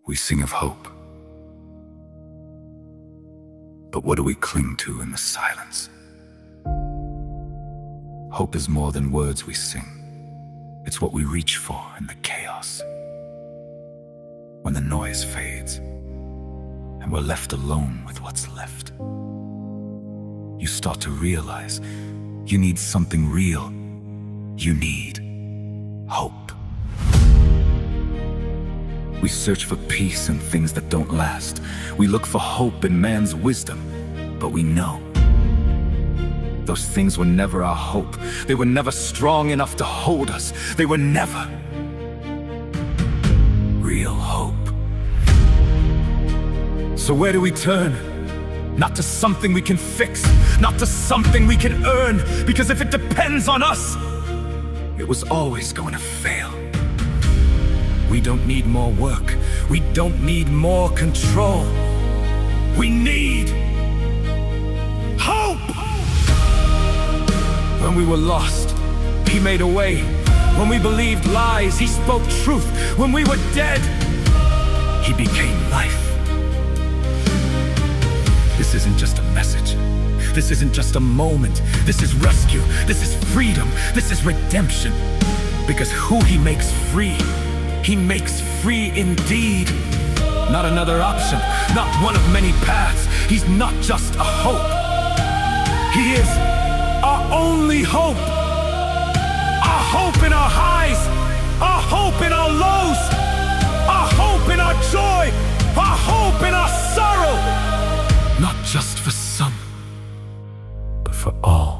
We sing of hope. But what do we cling to in the silence? Hope is more than words we sing. It's what we reach for in the chaos. When the noise fades, and we're left alone with what's left, you start to realize you need something real. You need hope. We search for peace in things that don't last. We look for hope in man's wisdom, but we know those things were never our hope. They were never strong enough to hold us. They were never real hope. So where do we turn? Not to something we can fix, not to something we can earn, because if it depends on us, it was always going to fail. We don't need more work. We don't need more control. We need hope. When we were lost, He made a way. When we believed lies, He spoke truth. When we were dead, He became life. This isn't just a message. This isn't just a moment. This is rescue. This is freedom. This is redemption. Because who He makes free, He makes free indeed. Not another option, not one of many paths. He's not just a hope. He is our only hope. Our hope in our highs, our hope in our lows, our hope in our joy, our hope in our sorrow. Not just for some, but for all.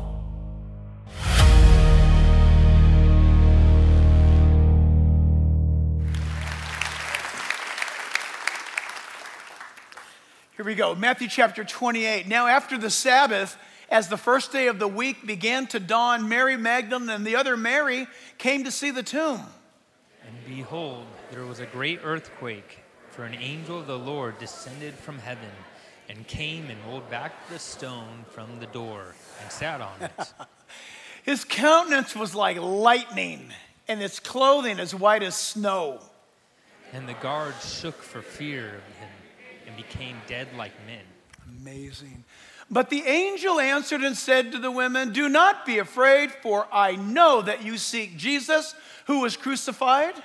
Here we go, Matthew chapter 28. Now after the Sabbath, as the first day of the week began to dawn, Mary Magdalene and the other Mary came to see the tomb. And behold, there was a great earthquake, for an angel of the Lord descended from heaven and came and rolled back the stone from the door and sat on it. His countenance was like lightning, and his clothing as white as snow. And the guards shook for fear of him and became dead like men. Amazing. But the angel answered and said to the women, "Do not be afraid, for I know that you seek Jesus, who was crucified.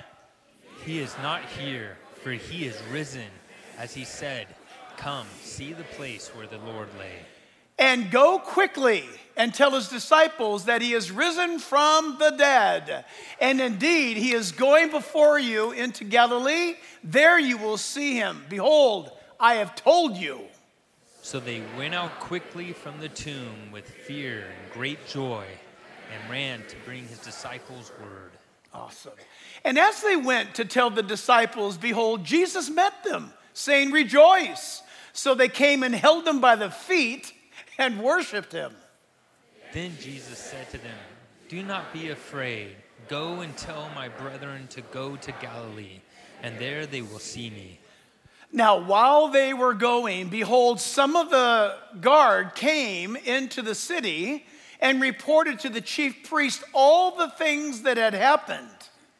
He is not here, for he is risen, as he said. Come, see the place where the Lord lay. And go quickly and tell his disciples that he is risen from the dead. And indeed, he is going before you into Galilee. There you will see him. Behold, I have told you." So they went out quickly from the tomb with fear and great joy and ran to bring his disciples word. Awesome. And as they went to tell the disciples, behold, Jesus met them, saying, "Rejoice." So they came and held him by the feet and worshiped him. Then Jesus said to them, "Do not be afraid. Go and tell my brethren to go to Galilee, and there they will see me." Now, while they were going, behold, some of the guard came into the city and reported to the chief priest all the things that had happened.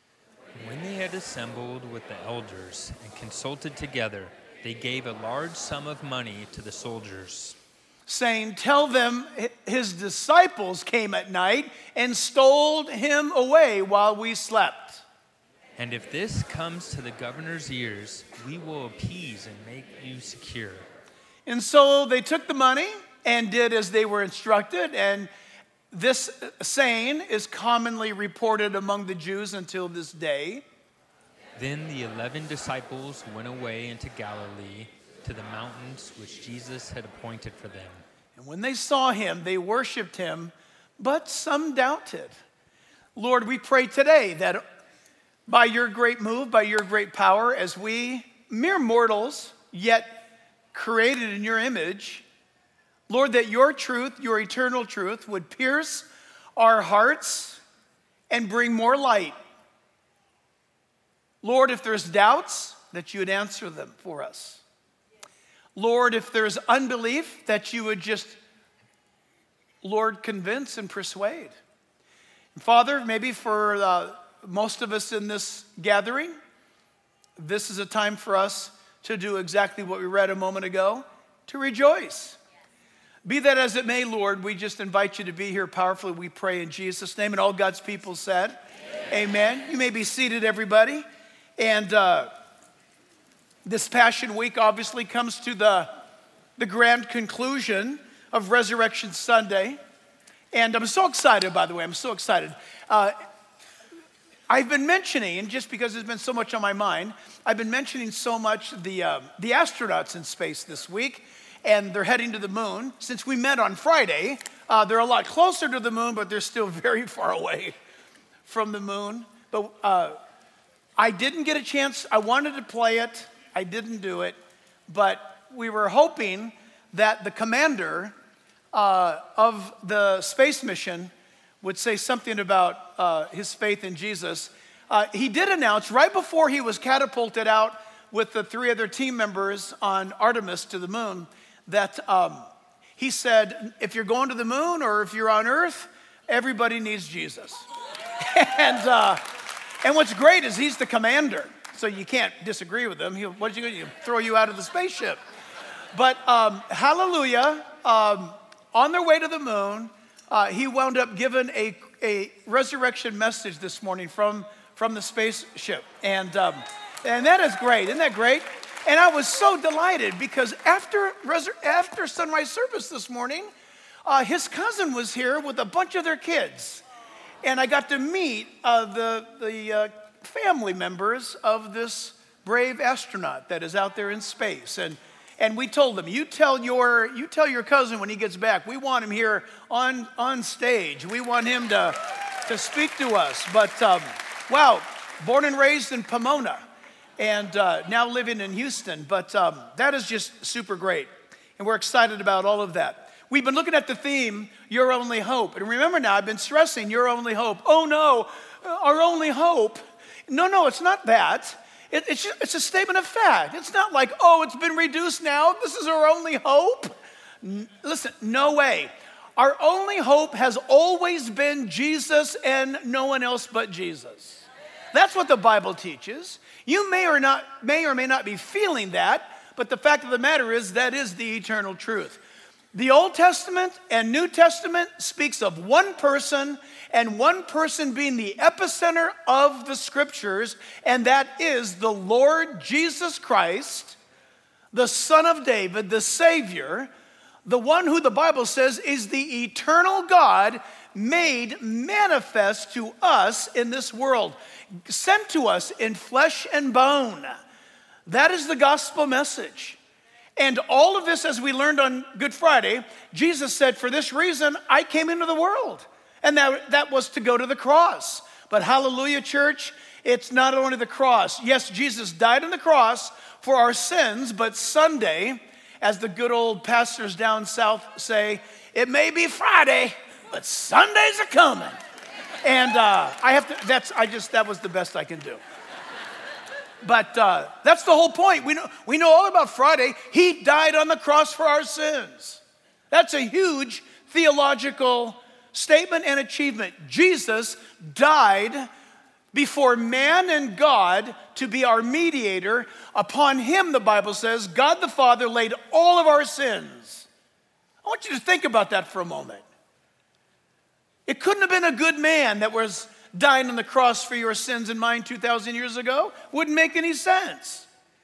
When they had assembled with the elders and consulted together, they gave a large sum of money to the soldiers, saying, "Tell them his disciples came at night and stole him away while we slept. And if this comes to the governor's ears, we will appease and make you secure." And so they took the money and did as they were instructed, and this saying is commonly reported among the Jews until this day. Then the 11 disciples went away into Galilee to the mountains which Jesus had appointed for them. And when they saw him, they worshiped him, but some doubted. Lord, we pray today that by your great move, by your great power, as we, mere mortals, yet created in your image, Lord, that your truth, your eternal truth, would pierce our hearts and bring more light. Lord, if there's doubts, that you would answer them for us. Lord, if there's unbelief, that you would just, Lord, convince and persuade. And Father, maybe for most of us in this gathering, this is a time for us to do exactly what we read a moment ago, to rejoice. Be that as it may, Lord, we just invite you to be here powerfully. We pray in Jesus' name. And all God's people said, amen. You may be seated, everybody. And this Passion Week obviously comes to the grand conclusion of Resurrection Sunday. And I'm so excited, by the way. I'm so excited. I've been mentioning, just because there's been so much on my mind, I've been mentioning so much the astronauts in space this week, and they're heading to the moon. Since we met on Friday, they're a lot closer to the moon, but they're still very far away from the moon. But I didn't get a chance. I wanted to play it. I didn't do it. But we were hoping that the commander of the space mission would say something about his faith in Jesus. He did announce right before he was catapulted out with the 3 other team members on Artemis to the moon that he said, if you're going to the moon or if you're on Earth, everybody needs Jesus. and what's great is he's the commander, so you can't disagree with him. What's he going to do? Throw you out of the spaceship. But hallelujah, on their way to the moon, he wound up giving a resurrection message this morning from the spaceship. And that is great. Isn't that great? And I was so delighted because after sunrise service this morning, his cousin was here with a bunch of their kids. And I got to meet the family members of this brave astronaut that is out there in space. And we told them, you tell your cousin when he gets back, we want him here on stage. We want him to speak to us. But wow, born and raised in Pomona and now living in Houston. But that is just super great. And we're excited about all of that. We've been looking at the theme, Your Only Hope. And remember now, I've been stressing your only hope. Oh no, our only hope. No, it's not that. It's a statement of fact. It's not like, oh, it's been reduced now. This is our only hope. Listen, no way. Our only hope has always been Jesus and no one else but Jesus. That's what the Bible teaches. You may or may not be feeling that, but the fact of the matter is that is the eternal truth. The Old Testament and New Testament speaks of one person, and one person being the epicenter of the scriptures, and that is the Lord Jesus Christ, the Son of David, the Savior, the one who the Bible says is the eternal God made manifest to us in this world, sent to us in flesh and bone. That is the gospel message. And all of this, as we learned on Good Friday, Jesus said, for this reason, I came into the world. And that was to go to the cross. But hallelujah, church, it's not only the cross. Yes, Jesus died on the cross for our sins, but Sunday, as the good old pastors down south say, it may be Friday, but Sundays are coming. And that was the best I can do. But that's the whole point. We know all about Friday. He died on the cross for our sins. That's a huge theological statement and achievement. Jesus died before man and God to be our mediator. Upon him, the Bible says, God the Father laid all of our sins. I want you to think about that for a moment. It couldn't have been a good man that was dying on the cross for your sins and mine 2,000 years ago. Wouldn't make any sense.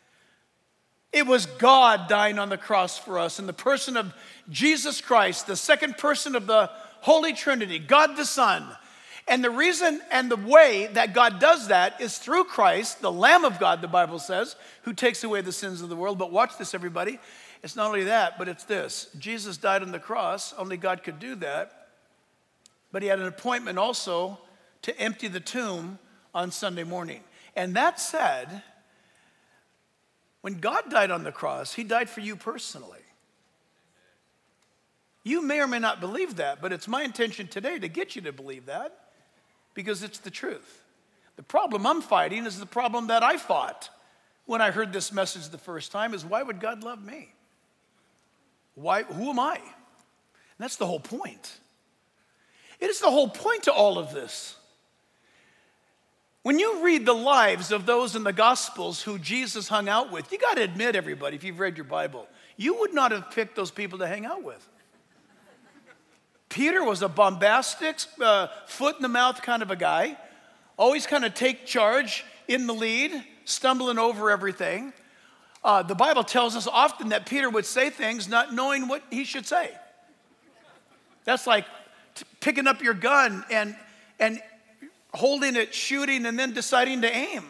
It was God dying on the cross for us in the person of Jesus Christ, the second person of the Holy Trinity, God the Son. And the reason and the way that God does that is through Christ, the Lamb of God, the Bible says, who takes away the sins of the world. But watch this, everybody. It's not only that, but it's this. Jesus died on the cross. Only God could do that. But he had an appointment also to empty the tomb on Sunday morning. And that said, when God died on the cross, he died for you personally. You may or may not believe that, but it's my intention today to get you to believe that because it's the truth. The problem I'm fighting is the problem that I fought when I heard this message the first time is why would God love me? Why? Who am I? And that's the whole point. It is the whole point to all of this. When you read the lives of those in the Gospels who Jesus hung out with, you got to admit, everybody, if you've read your Bible, you would not have picked those people to hang out with. Peter was a bombastic, foot in the mouth kind of a guy, always kind of take charge, in the lead, stumbling over everything. The Bible tells us often that Peter would say things not knowing what he should say. That's like picking up your gun and holding it, shooting, and then deciding to aim.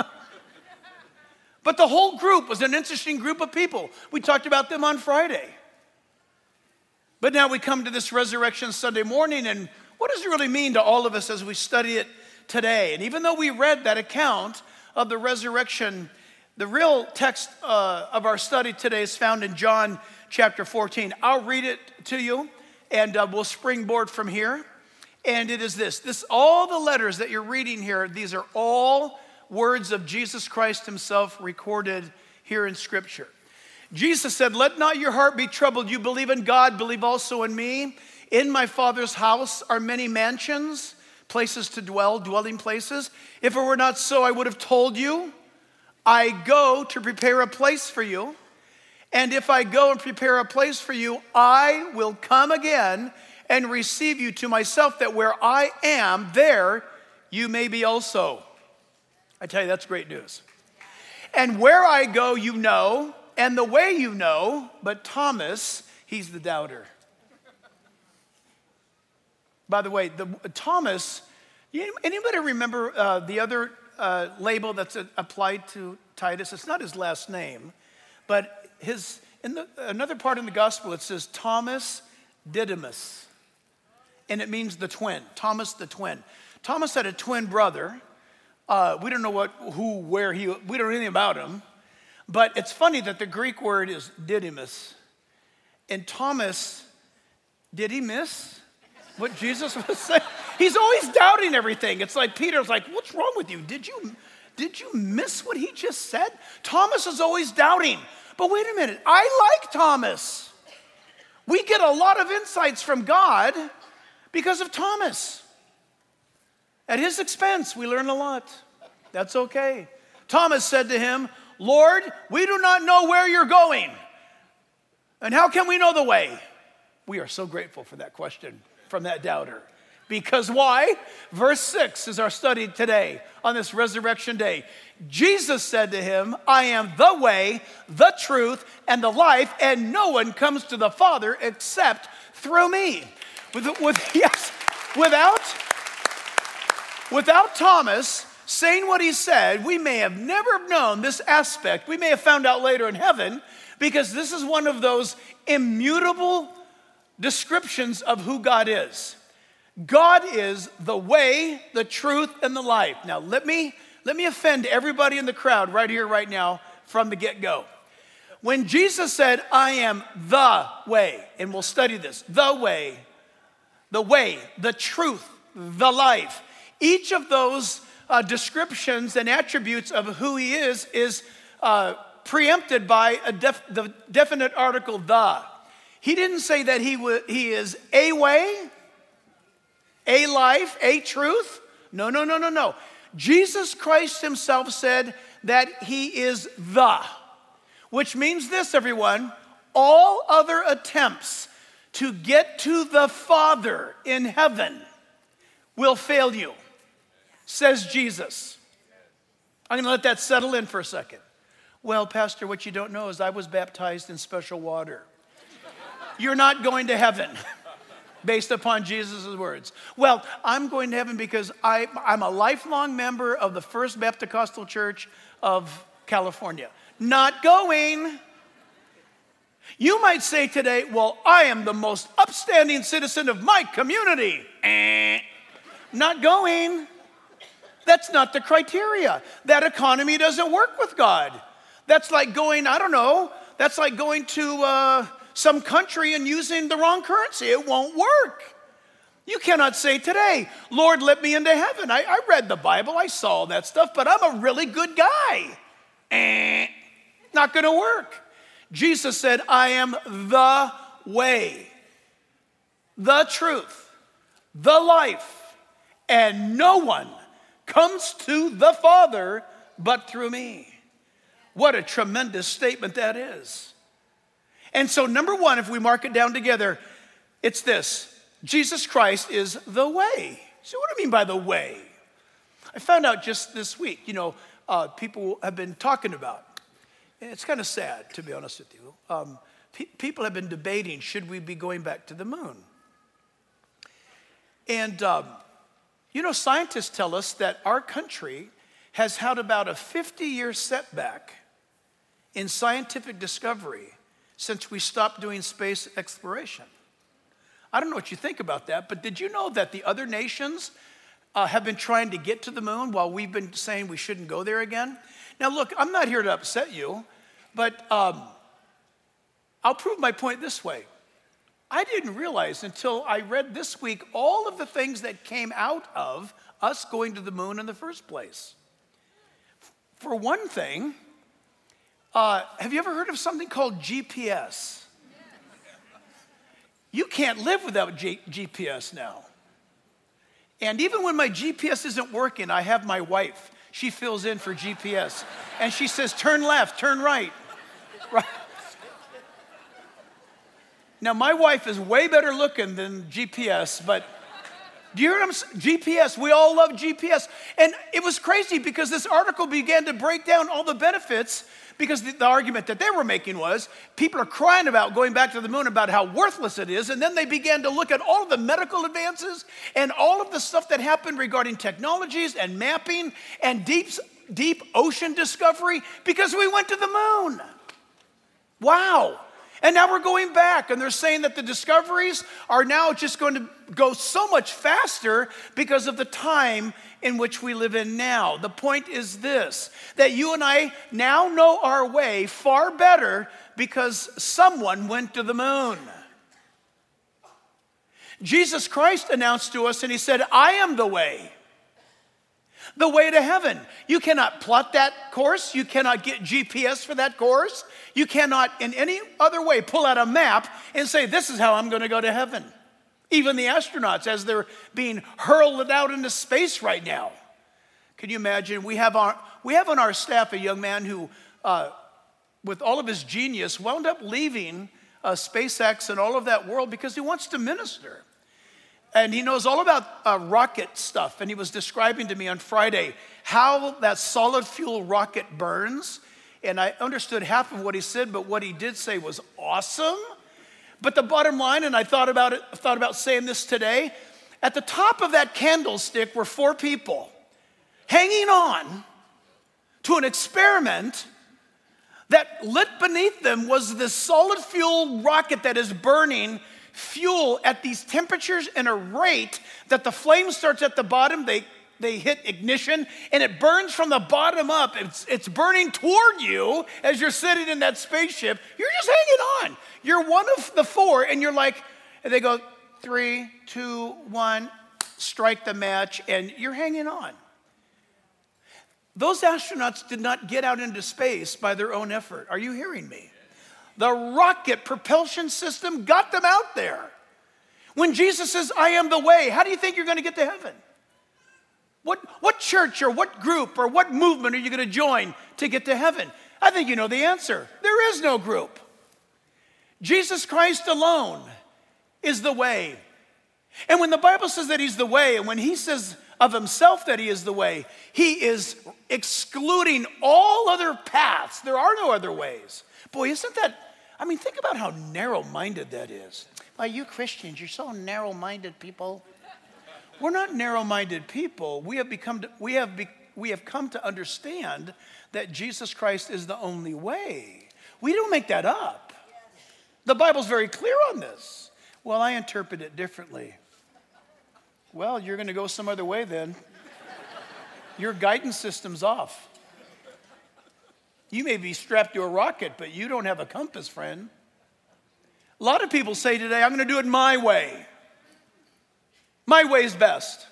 But the whole group was an interesting group of people. We talked about them on Friday. But now we come to this Resurrection Sunday morning, and what does it really mean to all of us as we study it today? And even though we read that account of the resurrection, the real text of our study today is found in John chapter 14. I'll read it to you, and we'll springboard from here. And it is this, all the letters that you're reading here, these are all words of Jesus Christ himself recorded here in Scripture. Jesus said, "Let not your heart be troubled. You believe in God, believe also in me. In my Father's house are many mansions, places to dwell, dwelling places. If it were not so, I would have told you. I go to prepare a place for you. And if I go and prepare a place for you, I will come again and receive you to myself, that where I am, there you may be also." I tell you, that's great news. "And where I go, you know, and the way you know, but Thomas, he's the doubter." By the way, Thomas, anybody remember the other label that's applied to Titus? It's not his last name, but another part in the gospel, it says Thomas Didymus, and it means the twin, Thomas the twin. Thomas had a twin brother. We don't know we don't know anything about him, but it's funny that the Greek word is Didymus. And Thomas, did he miss what Jesus was saying? He's always doubting everything. It's like Peter's like, "What's wrong with you? Did you miss what he just said?" Thomas is always doubting. But wait a minute, I like Thomas. We get a lot of insights from God because of Thomas. At his expense, we learn a lot. That's okay. Thomas said to him, "Lord, we do not know where you're going. And how can we know the way?" We are so grateful for that question from that doubter. Because why? Verse 6 is our study today on this resurrection day. Jesus said to him, "I am the way, the truth, and the life, and no one comes to the Father except through me." Without Thomas saying what he said, we may have never known this aspect. We may have found out later in heaven, because this is one of those immutable descriptions of who God is. God is the way, the truth, and the life. Now, let me offend everybody in the crowd right here, right now, from the get-go. When Jesus said, "I am the way," and we'll study this, the way, the truth, the life, each of those descriptions and attributes of who he is preempted by the definite article, the. He didn't say that he is a way, a life, a truth. No. Jesus Christ himself said that he is the, which means this, everyone: all other attempts to get to the Father in heaven will fail you, says Jesus. I'm going to let that settle in for a second. "Well, Pastor, what you don't know is I was baptized in special water." You're not going to heaven based upon Jesus' words. "Well, I'm going to heaven because I'm a lifelong member of the First Baptist Church of California." Not going. You might say today, "Well, I am the most upstanding citizen of my community." Not going. That's not the criteria. That economy doesn't work with God. That's like going, that's like going to some country and using the wrong currency. It won't work. You cannot say today, "Lord, let me into heaven. I read the Bible, I saw all that stuff, but I'm a really good guy." Not going to work. Jesus said, "I am the way, the truth, the life, and no one comes to the Father but through me. What a tremendous statement that is. And so number one, if we mark it down together, it's this: Jesus Christ is the way. So what do I mean by the way? I found out just this week, people have been talking about, and it's kind of sad, to be honest with you. People have been debating, should we be going back to the moon? And, scientists tell us that our country has had about a 50-year setback in scientific discovery since we stopped doing space exploration. I don't know what you think about that, but did you know that the other nations have been trying to get to the moon while we've been saying we shouldn't go there again? Now, look, I'm not here to upset you, but I'll prove my point this way. I didn't realize until I read this week all of the things that came out of us going to the moon in the first place. For one thing, have you ever heard of something called GPS? You can't live without GPS now. And even when my GPS isn't working, I have my wife. She fills in for GPS. And she says, turn left, turn right. Right. Now, my wife is way better looking than GPS, but do you hear what I'm saying? GPS, we all love GPS. And it was crazy because this article began to break down all the benefits, because the argument that they were making was people are crying about going back to the moon, about how worthless it is. And then they began to look at all of the medical advances and all of the stuff that happened regarding technologies and mapping and deep ocean discovery because we went to the moon. Wow. And now we're going back, and they're saying that the discoveries are now just going to go so much faster because of the time in which we live in now. The point is this, that you and I now know our way far better because someone went to the moon. Jesus Christ announced to us, and he said, I am the way to heaven. You cannot plot that course. You cannot get GPS for that course. You cannot in any other way pull out a map and say, this is how I'm going to go to heaven. Even the astronauts, as they're being hurled out into space right now. Can you imagine? We have on our staff a young man who, with all of his genius, wound up leaving SpaceX and all of that world because he wants to minister. And he knows all about rocket stuff. And he was describing to me on Friday how that solid fuel rocket burns. And I understood half of what he said, but what he did say was awesome. But the bottom line, and I thought about saying this today, at the top of that candlestick were 4 people hanging on to an experiment that lit beneath them was this solid fuel rocket that is burning fuel at these temperatures and a rate that the flame starts at the bottom, they hit ignition, and it burns from the bottom up. It's burning toward you as you're sitting in that spaceship. You're just hanging on. You're one of the 4, and you're like, and they go, 3, 2, 1, strike the match, and you're hanging on. Those astronauts did not get out into space by their own effort. Are you hearing me? The rocket propulsion system got them out there. When Jesus says, I am the way, how do you think you're going to get to heaven? What church or what group or what movement are you going to join to get to heaven? I think you know the answer. There is no group. Jesus Christ alone is the way. And when the Bible says that he's the way, and when he says of himself that he is the way, he is excluding all other paths. There are no other ways. Boy, isn't that, think about how narrow-minded that is. Well, you Christians, you're so narrow-minded people. We're not narrow-minded people. We have come to understand that Jesus Christ is the only way. We don't make that up. The Bible's very clear on this. Well, I interpret it differently. Well, you're going to go some other way then. Your guidance system's off. You may be strapped to a rocket, but you don't have a compass, friend. A lot of people say today, I'm going to do it my way. My way is best.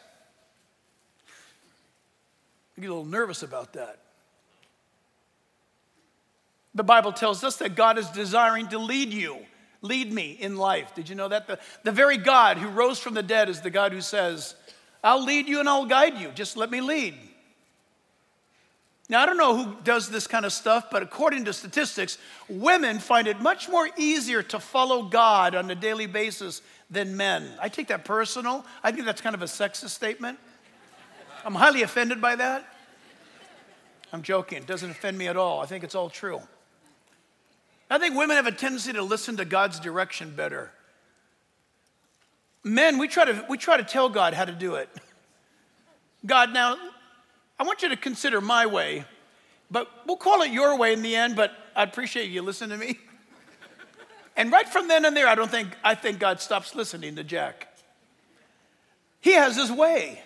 I get a little nervous about that. The Bible tells us that God is desiring to lead me in life. Did you know that? The very God who rose from the dead is the God who says, I'll lead you and I'll guide you. Just let me lead. Now, I don't know who does this kind of stuff, but according to statistics, women find it much more easier to follow God on a daily basis than men. I take that personal. I think that's kind of a sexist statement. I'm highly offended by that. I'm joking. It doesn't offend me at all. I think it's all true. I think women have a tendency to listen to God's direction better. Men, we try to tell God how to do it. God, now, I want you to consider my way, but we'll call it your way in the end, but I appreciate you listening to me. And right from then and there, I think God stops listening to Jack. He has his way.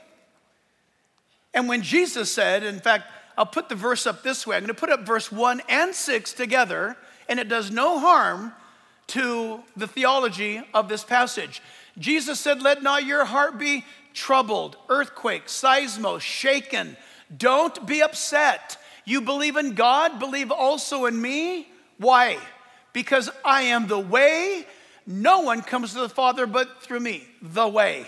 And when Jesus said, in fact, I'll put the verse up this way. I'm going to put up verse 1 and 6 together, and it does no harm to the theology of this passage. Jesus said, let not your heart be troubled, earthquake, seismos, shaken. Don't be upset. You believe in God, believe also in me. Why? Because I am the way. No one comes to the Father but through me. The way.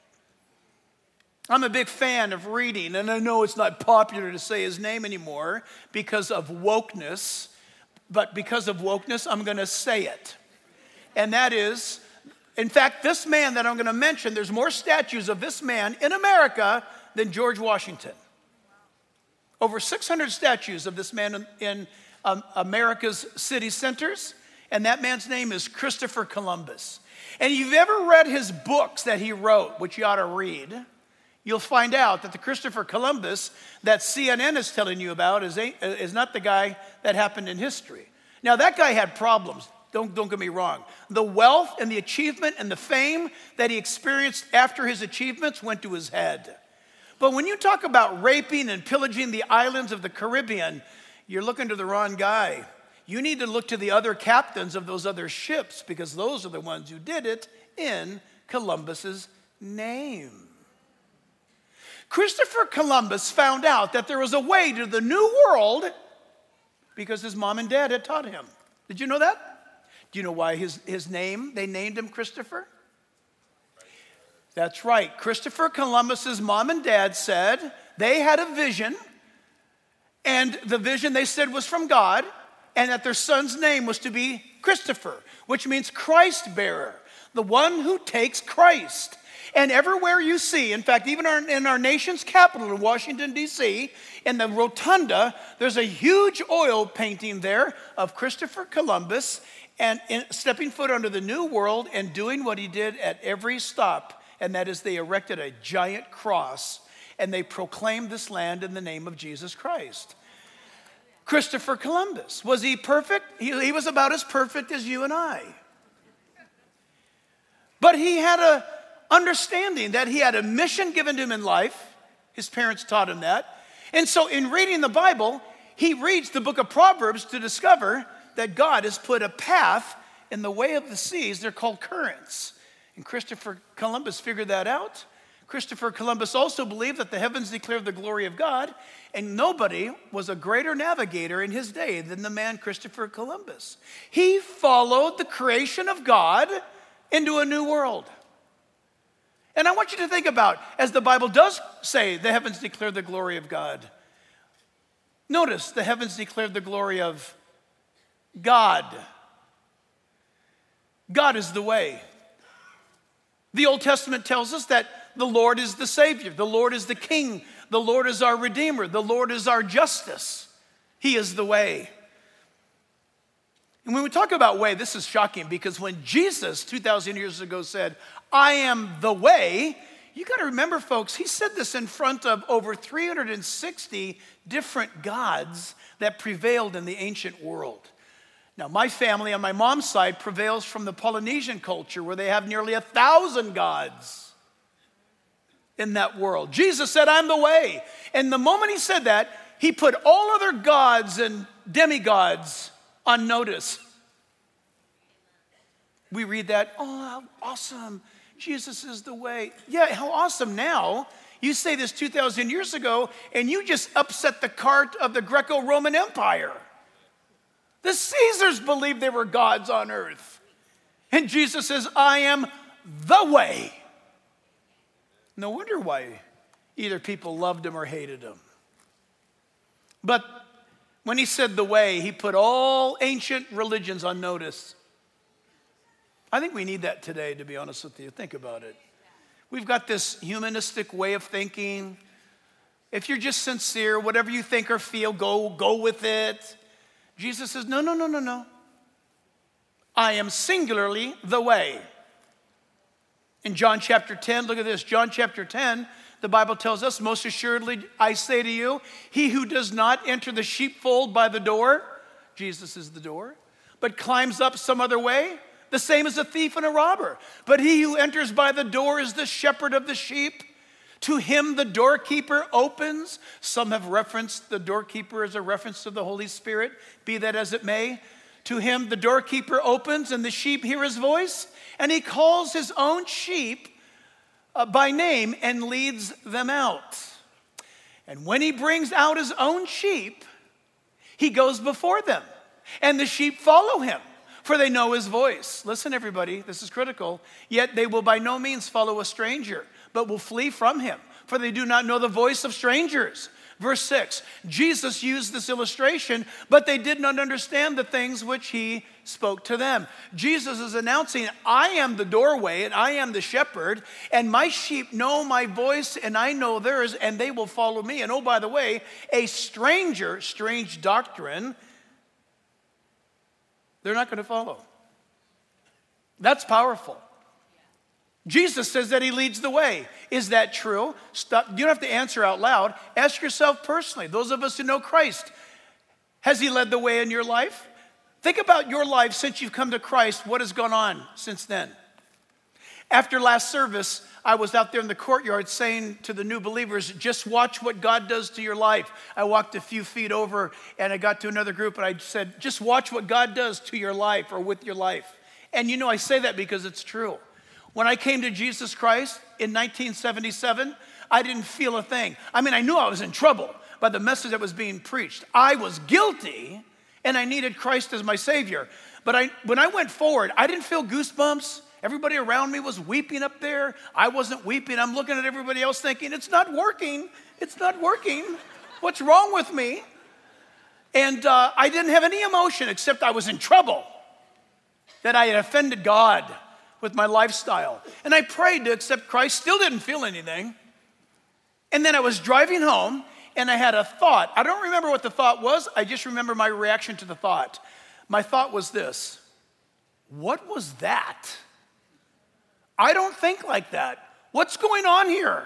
I'm a big fan of reading, and I know it's not popular to say his name anymore because of wokeness, but because of wokeness, I'm going to say it. And that is, in fact, this man that I'm going to mention, there's more statues of this man in America than George Washington. Over 600 statues of this man in America's city centers, and that man's name is Christopher Columbus. And if you've ever read his books that he wrote, which you ought to read, you'll find out that the Christopher Columbus that CNN is telling you about is not the guy that happened in history. Now, that guy had problems. Don't get me wrong. The wealth and the achievement and the fame that he experienced after his achievements went to his head. But when you talk about raping and pillaging the islands of the Caribbean, you're looking to the wrong guy. You need to look to the other captains of those other ships because those are the ones who did it in Columbus's name. Christopher Columbus found out that there was a way to the New World because his mom and dad had taught him. Did you know that? Do you know why his name, they named him Christopher? That's right. Christopher Columbus's mom and dad said they had a vision, and the vision they said was from God, and that their son's name was to be Christopher, which means Christ bearer, the one who takes Christ. And everywhere you see, in fact, even in our nation's capital in Washington, D.C., in the rotunda, there's a huge oil painting there of Christopher Columbus and stepping foot under the New World and doing what he did at every stop, and that is they erected a giant cross and they proclaimed this land in the name of Jesus Christ. Christopher Columbus, was he perfect? He was about as perfect as you and I. But he had a understanding that he had a mission given to him in life. His parents taught him that. And so in reading the Bible, he reads the book of Proverbs to discover that God has put a path in the way of the seas. They're called currents. And Christopher Columbus figured that out. Christopher Columbus also believed that the heavens declare the glory of God, and nobody was a greater navigator in his day than the man Christopher Columbus. He followed the creation of God into a new world. And I want you to think about, as the Bible does say, the heavens declare the glory of God. Notice, the heavens declared the glory of God. God is the way. The Old Testament tells us that the Lord is the Savior. The Lord is the King. The Lord is our Redeemer. The Lord is our justice. He is the way. And when we talk about way, this is shocking because when Jesus 2,000 years ago said, I am the way, you got to remember, folks, he said this in front of over 360 different gods that prevailed in the ancient world. Now, my family on my mom's side prevails from the Polynesian culture where they have nearly 1,000 gods in that world. Jesus said, I'm the way. And the moment he said that, he put all other gods and demigods on notice. We read that, oh, how awesome. Jesus is the way. Yeah, how awesome now. You say this 2,000 years ago, and you just upset the cart of the Greco-Roman Empire. The Caesars believed they were gods on earth. And Jesus says, I am the way. No wonder why either people loved him or hated him. But when he said the way, he put all ancient religions on notice. I think we need that today, to be honest with you. Think about it. We've got this humanistic way of thinking. If you're just sincere, whatever you think or feel, go with it. Jesus says, no. I am singularly the way. In John chapter 10, look at this. John chapter 10, the Bible tells us, most assuredly I say to you, he who does not enter the sheepfold by the door, Jesus is the door, but climbs up some other way, the same as a thief and a robber. But he who enters by the door is the shepherd of the sheep. To him the doorkeeper opens. Some have referenced the doorkeeper as a reference to the Holy Spirit, be that as it may. To him the doorkeeper opens, and the sheep hear his voice, and he calls his own sheep by name and leads them out. And when he brings out his own sheep, he goes before them, and the sheep follow him, for they know his voice. Listen, everybody, this is critical. Yet they will by no means follow a stranger, but will flee from him, for they do not know the voice of strangers. Verse 6, Jesus used this illustration, but they did not understand the things which he spoke to them. Jesus is announcing, I am the doorway and I am the shepherd, and my sheep know my voice and I know theirs, and they will follow me. And oh, by the way, a stranger, strange doctrine, they're not going to follow. That's powerful. Jesus says that he leads the way. Is that true? Stop. You don't have to answer out loud. Ask yourself personally. Those of us who know Christ, has he led the way in your life? Think about your life since you've come to Christ. What has gone on since then? After last service, I was out there in the courtyard saying to the new believers, just watch what God does to your life. I walked a few feet over and I got to another group and I said, just watch what God does to your life or with your life. And you know, I say that because it's true. When I came to Jesus Christ in 1977, I didn't feel a thing. I mean, I knew I was in trouble by the message that was being preached. I was guilty and I needed Christ as my Savior. But when I went forward, I didn't feel goosebumps. Everybody around me was weeping up there. I wasn't weeping. I'm looking at everybody else thinking, it's not working. It's not working. What's wrong with me? And I didn't have any emotion except I was in trouble, that I had offended God with my lifestyle. And I prayed to accept Christ, still didn't feel anything. And then I was driving home and I had a thought. I don't remember what the thought was. I just remember my reaction to the thought. My thought was this: what was that? I don't think like that. What's going on here?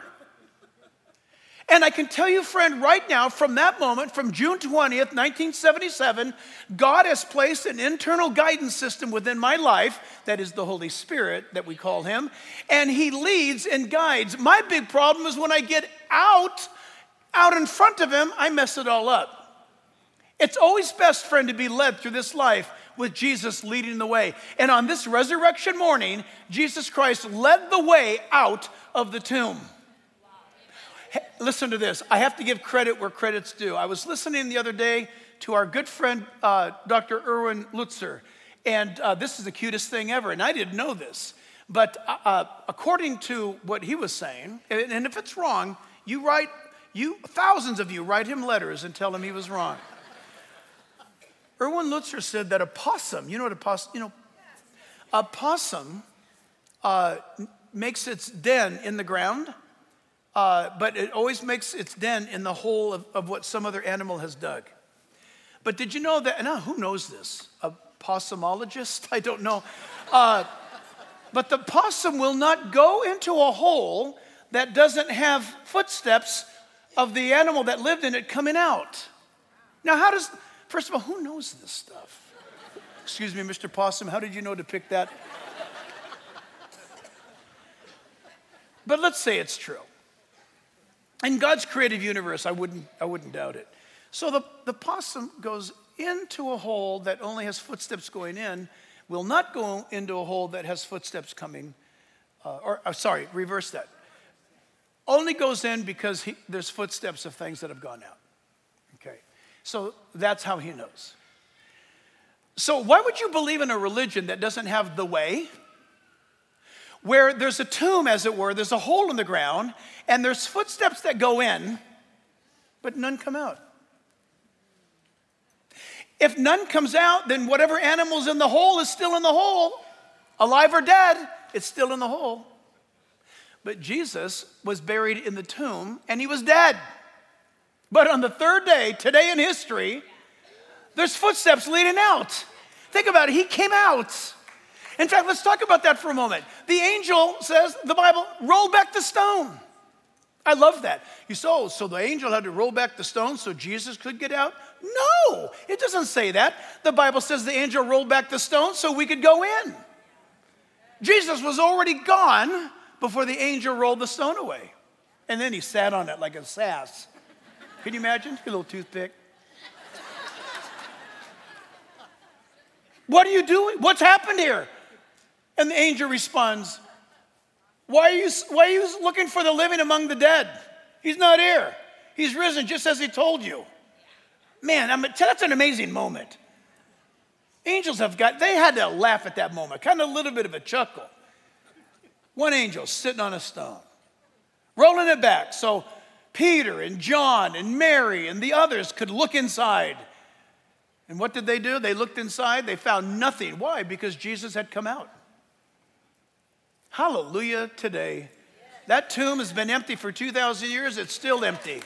And I can tell you, friend, right now, from that moment, from June 20th, 1977, God has placed an internal guidance system within my life, that is the Holy Spirit that we call him, and he leads and guides. My big problem is when I get out in front of him, I mess it all up. It's always best, friend, to be led through this life with Jesus leading the way. And on this resurrection morning, Jesus Christ led the way out of the tomb. Hey, listen to this. I have to give credit where credit's due. I was listening the other day to our good friend, Dr. Erwin Lutzer, and this is the cutest thing ever, and I didn't know this. But according to what he was saying, and if it's wrong, thousands of you write him letters and tell him he was wrong. Erwin Lutzer said that a possum, you know what a possum, a possum makes its den in the ground, but it always makes its den in the hole of what some other animal has dug. But did you know that, now who knows this? A possumologist? I don't know. But the possum will not go into a hole that doesn't have footsteps of the animal that lived in it coming out. Now first of all, who knows this stuff? Excuse me, Mr. Possum, how did you know to pick that? But let's say it's true. In God's creative universe, I wouldn't doubt it. So the possum goes into a hole that only has footsteps going in, will not go into a hole that has footsteps coming, reverse that. Only goes in because there's footsteps of things that have gone out. Okay, so that's how he knows. So why would you believe in a religion that doesn't have the way? Where there's a tomb, as it were, there's a hole in the ground, and there's footsteps that go in, but none come out. If none comes out, then whatever animal's in the hole is still in the hole. Alive or dead, it's still in the hole. But Jesus was buried in the tomb and he was dead. But on the third day, today in history, there's footsteps leading out. Think about it, he came out. In fact, let's talk about that for a moment. The angel says, the Bible, roll back the stone. I love that. You say, oh, so the angel had to roll back the stone so Jesus could get out? No, it doesn't say that. The Bible says the angel rolled back the stone so we could go in. Jesus was already gone before the angel rolled the stone away. And then he sat on it like a sass. Can you imagine? A little toothpick. What are you doing? What's happened here? And the angel responds, why are you looking for the living among the dead? He's not here. He's risen just as he told you. Man, that's an amazing moment. Angels they had to laugh at that moment, kind of a little bit of a chuckle. One angel sitting on a stone, rolling it back so Peter and John and Mary and the others could look inside. And what did they do? They looked inside, they found nothing. Why? Because Jesus had come out. Hallelujah today. That tomb has been empty for 2,000 years. It's still empty.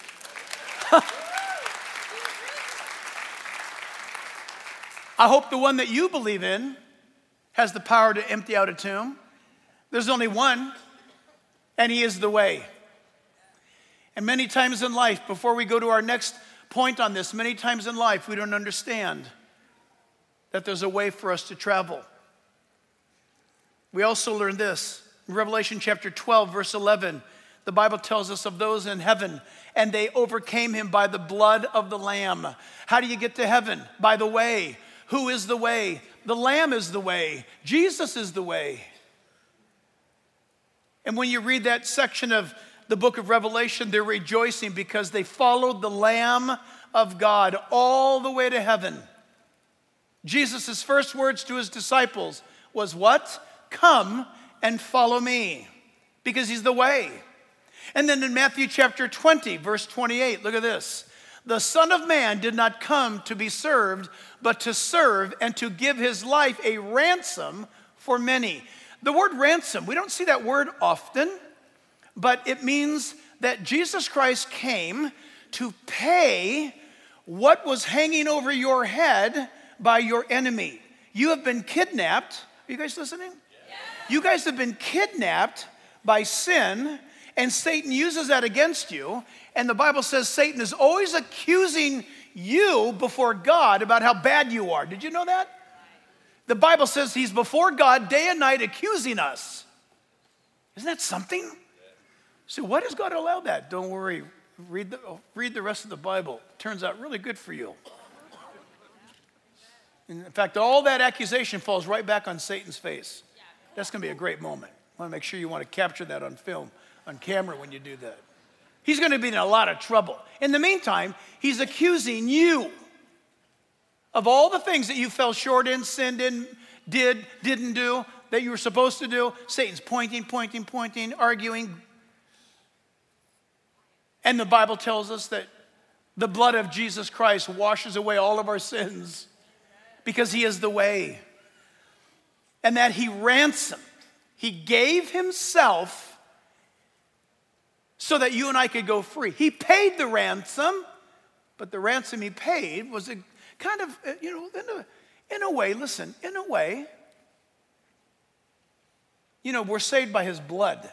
I hope the one that you believe in has the power to empty out a tomb. There's only one, and he is the way. And many times in life, before we go to our next point on this, many times in life we don't understand that there's a way for us to travel. We also learn this in Revelation chapter 12, verse 11. The Bible tells us of those in heaven, and they overcame him by the blood of the Lamb. How do you get to heaven? By the way. Who is the way? The Lamb is the way. Jesus is the way. And when you read that section of the book of Revelation, they're rejoicing because they followed the Lamb of God all the way to heaven. Jesus' first words to his disciples was what? Come and follow me, because he's the way. And then in Matthew chapter 20, verse 28, look at this. The Son of Man did not come to be served, but to serve and to give his life a ransom for many. The word ransom, we don't see that word often, but it means that Jesus Christ came to pay what was hanging over your head by your enemy. You have been kidnapped. Are you guys listening? You guys have been kidnapped by sin, and Satan uses that against you. And the Bible says Satan is always accusing you before God about how bad you are. Did you know that? The Bible says he's before God day and night accusing us. Isn't that something? So why does God allow that? Don't worry. Read the rest of the Bible. It turns out really good for you. In fact, all that accusation falls right back on Satan's face. That's going to be a great moment. I want to make sure you want to capture that on film, on camera when you do that. He's going to be in a lot of trouble. In the meantime, he's accusing you of all the things that you fell short in, sinned in, didn't do, that you were supposed to do. Satan's pointing, arguing. And the Bible tells us that the blood of Jesus Christ washes away all of our sins because he is the way. And that he ransomed. He gave himself so that you and I could go free. He paid the ransom, but the ransom he paid was a kind of, in a way, listen, in a way, we're saved by his blood.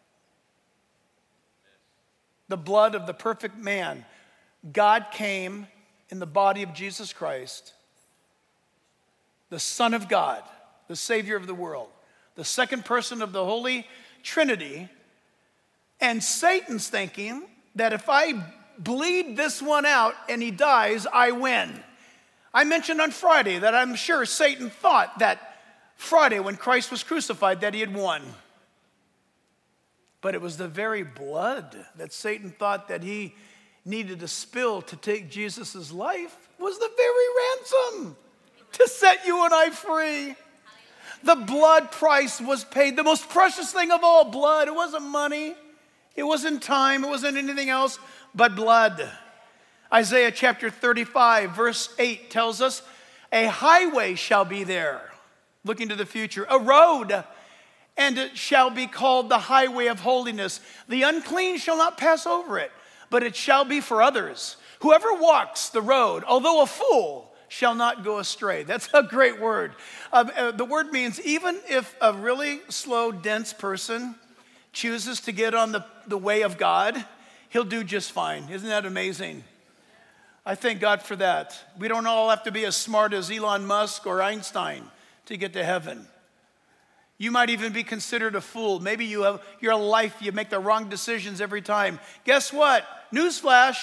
The blood of the perfect man. God came in the body of Jesus Christ, the Son of God, the Savior of the world, the second person of the Holy Trinity. And Satan's thinking that if I bleed this one out and he dies, I win. I mentioned on Friday that I'm sure Satan thought that Friday when Christ was crucified that he had won. But it was the very blood that Satan thought that he needed to spill to take Jesus' life was the very ransom to set you and I free. The blood price was paid, the most precious thing of all, blood. It wasn't money, it wasn't time, it wasn't anything else but blood. Isaiah chapter 35, verse 8 tells us, a highway shall be there, looking to the future, a road, and it shall be called the highway of holiness. The unclean shall not pass over it, but it shall be for others. Whoever walks the road, although a fool, shall not go astray. That's a great word. The word means even if a really slow, dense person chooses to get on the way of God, he'll do just fine. Isn't that amazing? I thank God for that. We don't all have to be as smart as Elon Musk or Einstein to get to heaven. You might even be considered a fool. Maybe your life, you make the wrong decisions every time. Guess what? Newsflash.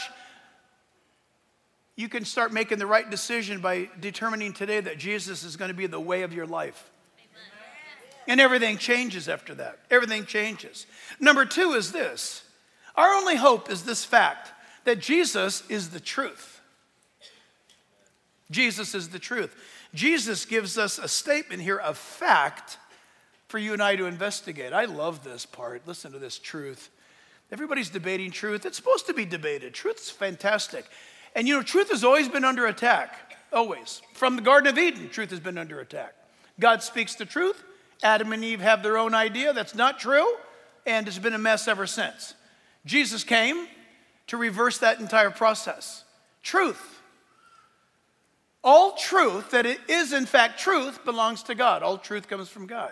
You can start making the right decision by determining today that Jesus is going to be the way of your life. Amen. And everything changes after that. Everything changes. Number 2 is this. Our only hope is this fact, that Jesus is the truth. Jesus is the truth. Jesus gives us a statement here of fact for you and I to investigate. I love this part. Listen to this truth. Everybody's debating truth. It's supposed to be debated. Truth's fantastic. And you know, truth has always been under attack. Always. From the Garden of Eden, truth has been under attack. God speaks the truth. Adam and Eve have their own idea. That's not true. And it's been a mess ever since. Jesus came to reverse that entire process. Truth. All truth, that it is in fact truth, belongs to God. All truth comes from God.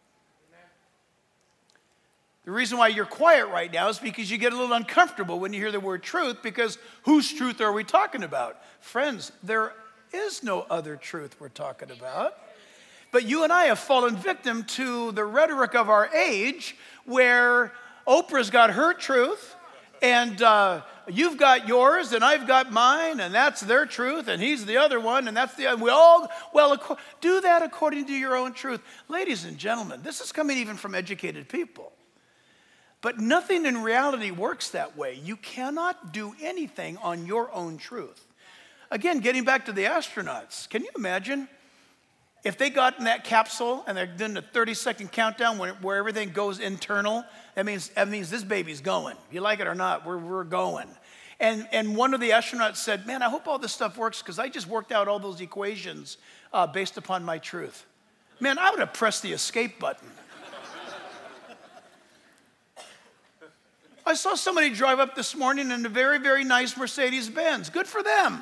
The reason why you're quiet right now is because you get a little uncomfortable when you hear the word truth, because whose truth are we talking about? Friends, there is no other truth we're talking about. But you and I have fallen victim to the rhetoric of our age, where Oprah's got her truth, and you've got yours, and I've got mine, and that's their truth, and he's the other one, and that's the other. We all, do that according to your own truth. Ladies and gentlemen, this is coming even from educated people. But nothing in reality works that way. You cannot do anything on your own truth. Again, getting back to the astronauts, can you imagine if they got in that capsule and they're doing a 30-second countdown where everything goes internal? That means this baby's going. You like it or not, we're going. And one of the astronauts said, man, I hope all this stuff works because I just worked out all those equations based upon my truth. Man, I would have pressed the escape button. I saw somebody drive up this morning in a very, very nice Mercedes-Benz. Good for them.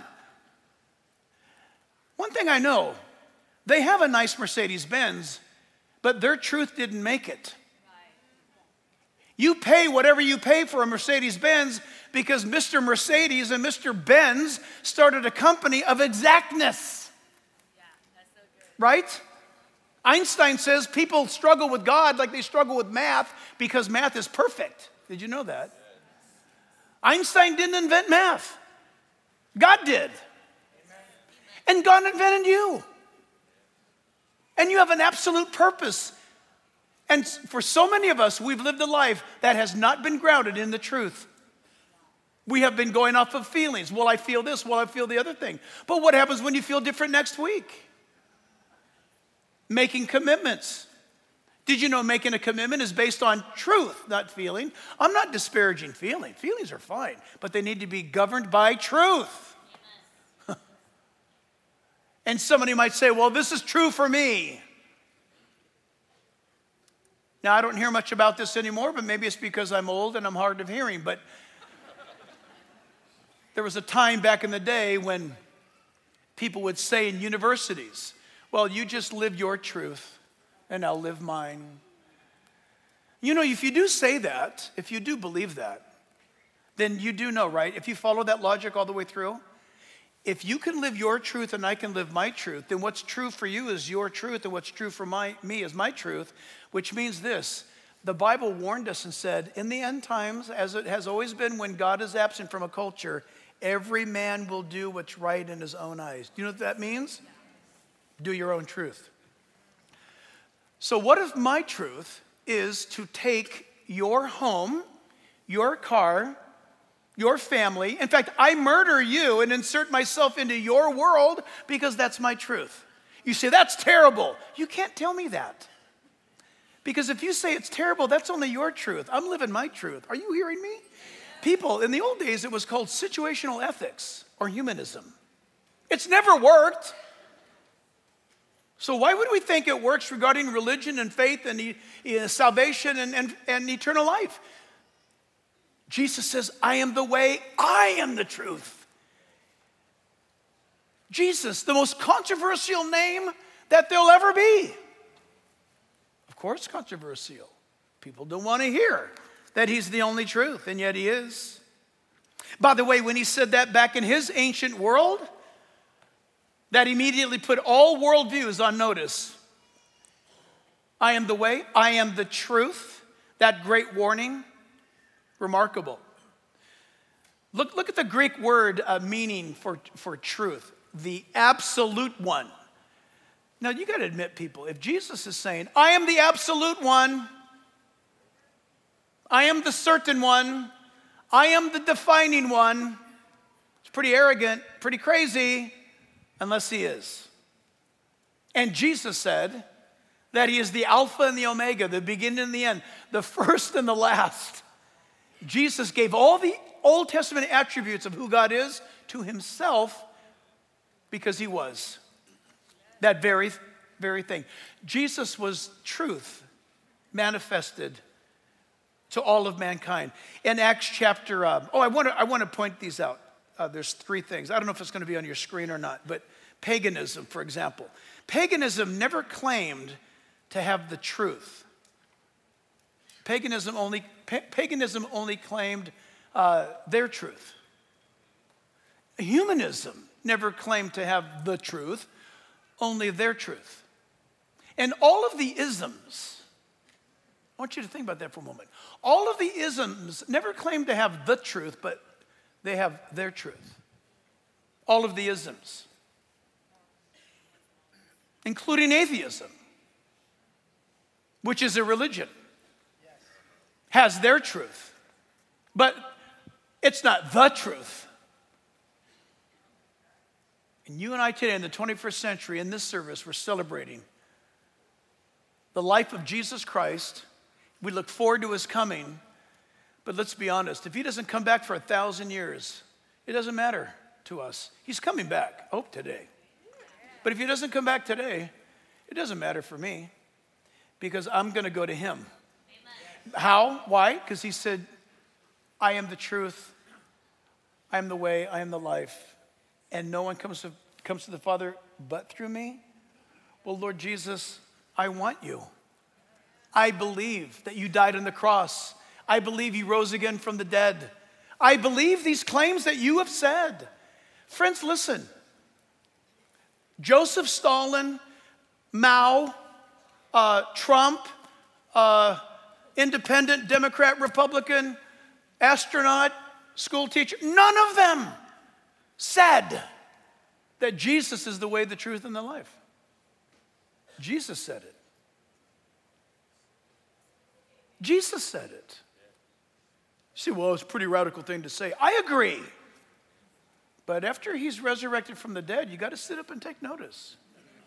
One thing I know, they have a nice Mercedes-Benz, but their truth didn't make it. You pay whatever you pay for a Mercedes-Benz because Mr. Mercedes and Mr. Benz started a company of exactness. Yeah, that's so good. Right? Einstein says people struggle with God like they struggle with math because math is perfect. Did you know that? Einstein didn't invent math. God did. And God invented you. And you have an absolute purpose. And for so many of us, we've lived a life that has not been grounded in the truth. We have been going off of feelings. Well, I feel this. Well, I feel the other thing. But what happens when you feel different next week? Making commitments. Did you know making a commitment is based on truth, not feeling? I'm not disparaging feeling. Feelings are fine, but they need to be governed by truth. And somebody might say, well, this is true for me. Now, I don't hear much about this anymore, but maybe it's because I'm old and I'm hard of hearing. But there was a time back in the day when people would say in universities, well, you just live your truth and I'll live mine. You know, if you do say that, if you do believe that, then you do know, right? If you follow that logic all the way through, if you can live your truth and I can live my truth, then what's true for you is your truth, and what's true for me is my truth, which means this. The Bible warned us and said, in the end times, as it has always been when God is absent from a culture, every man will do what's right in his own eyes. Do you know what that means? Do your own truth. So what if my truth is to take your home, your car, your family, in fact, I murder you and insert myself into your world because that's my truth. You say, that's terrible. You can't tell me that. Because if you say it's terrible, that's only your truth. I'm living my truth. Are you hearing me? people, in the old days, it was called situational ethics or humanism. It's never worked. So why would we think it works regarding religion and faith and salvation and eternal life? Jesus says, I am the way, I am the truth. Jesus, the most controversial name that there'll ever be. Of course, controversial. People don't want to hear that he's the only truth, and yet he is. By the way, when he said that back in his ancient world, that immediately put all worldviews on notice. I am the way, I am the truth. That great warning, remarkable. Look at the Greek word meaning for truth, the absolute one. Now you got to admit, people, if Jesus is saying, I am the absolute one, I am the certain one, I am the defining one, it's pretty arrogant, pretty crazy, unless he is. And Jesus said that he is the Alpha and the Omega, the beginning and the end, the first and the last. Jesus gave all the Old Testament attributes of who God is to himself because he was that very thing. Jesus was truth manifested to all of mankind. In Acts chapter, I want to point these out. There's three things. I don't know if it's going to be on your screen or not, but paganism, for example. Paganism never claimed to have the truth. Paganism only claimed their truth. Humanism never claimed to have the truth, only their truth. And all of the isms, I want you to think about that for a moment. All of the isms never claim to have the truth, but they have their truth. All of the isms, including atheism, which is a religion, has their truth, but it's not the truth. And you and I today in the 21st century, in this service, we're celebrating the life of Jesus Christ. We look forward to his coming. But let's be honest, if he doesn't come back for 1,000 years, it doesn't matter to us. He's coming back, I hope today. But if he doesn't come back today, it doesn't matter for me because I'm going to go to him. Amen. How? Why? Because he said, I am the truth, I am the way, I am the life, and no one comes to the Father but through me. Well, Lord Jesus, I want you. I believe that you died on the cross. I believe you rose again from the dead. I believe these claims that you have said. Friends, listen. Joseph Stalin, Mao, Trump, independent, Democrat, Republican, astronaut, school teacher, none of them said that Jesus is the way, the truth, and the life. Jesus said it. Jesus said it. You say, well, it's a pretty radical thing to say. I agree. But after he's resurrected from the dead, you got to sit up and take notice.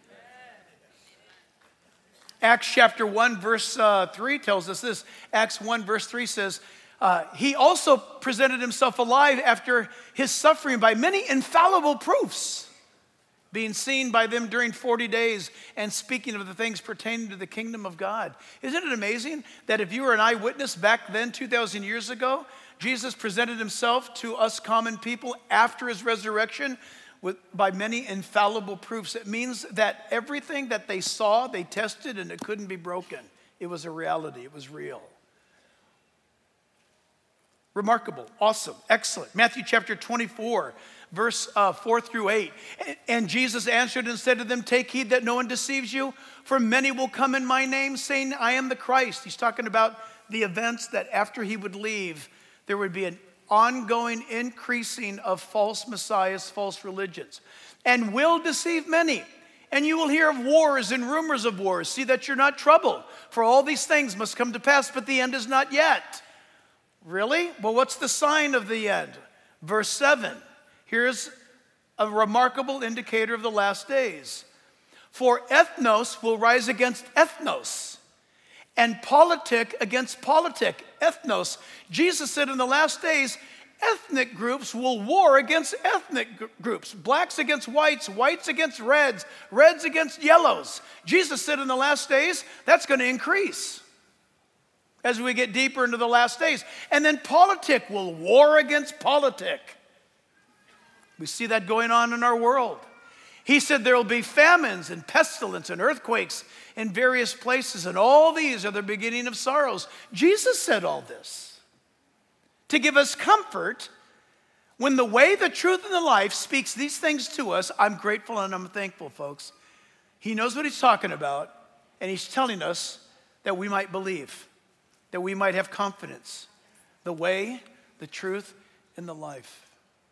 Acts chapter 1, verse 3 tells us this. Acts 1, verse 3 says, he also presented himself alive after his suffering by many infallible proofs, being seen by them during 40 days and speaking of the things pertaining to the kingdom of God. Isn't it amazing that if you were an eyewitness back then 2,000 years ago, Jesus presented himself to us common people after his resurrection by many infallible proofs. It means that everything that they saw, they tested and it couldn't be broken. It was a reality. It was real. Remarkable, awesome, excellent. Matthew chapter 24, verse 4 through 8. And Jesus answered and said to them, take heed that no one deceives you, for many will come in my name, saying, I am the Christ. He's talking about the events that after he would leave, there would be an ongoing increasing of false messiahs, false religions, and will deceive many. And you will hear of wars and rumors of wars. See that you're not troubled, for all these things must come to pass, but the end is not yet. Really? Well, what's the sign of the end? Verse 7. Here's a remarkable indicator of the last days. For ethnos will rise against ethnos, and politic against politic, ethnos. Jesus said in the last days, ethnic groups will war against ethnic groups. Blacks against whites, whites against reds, reds against yellows. Jesus said in the last days, that's going to increase as we get deeper into the last days. And then politic will war against politic. We see that going on in our world. He said there will be famines and pestilence and earthquakes in various places, and all these are the beginning of sorrows. Jesus said all this to give us comfort. When the way, the truth, and the life speaks these things to us, I'm grateful and I'm thankful, folks. He knows what he's talking about, and he's telling us that we might believe, that we might have confidence. The way, the truth, and the life.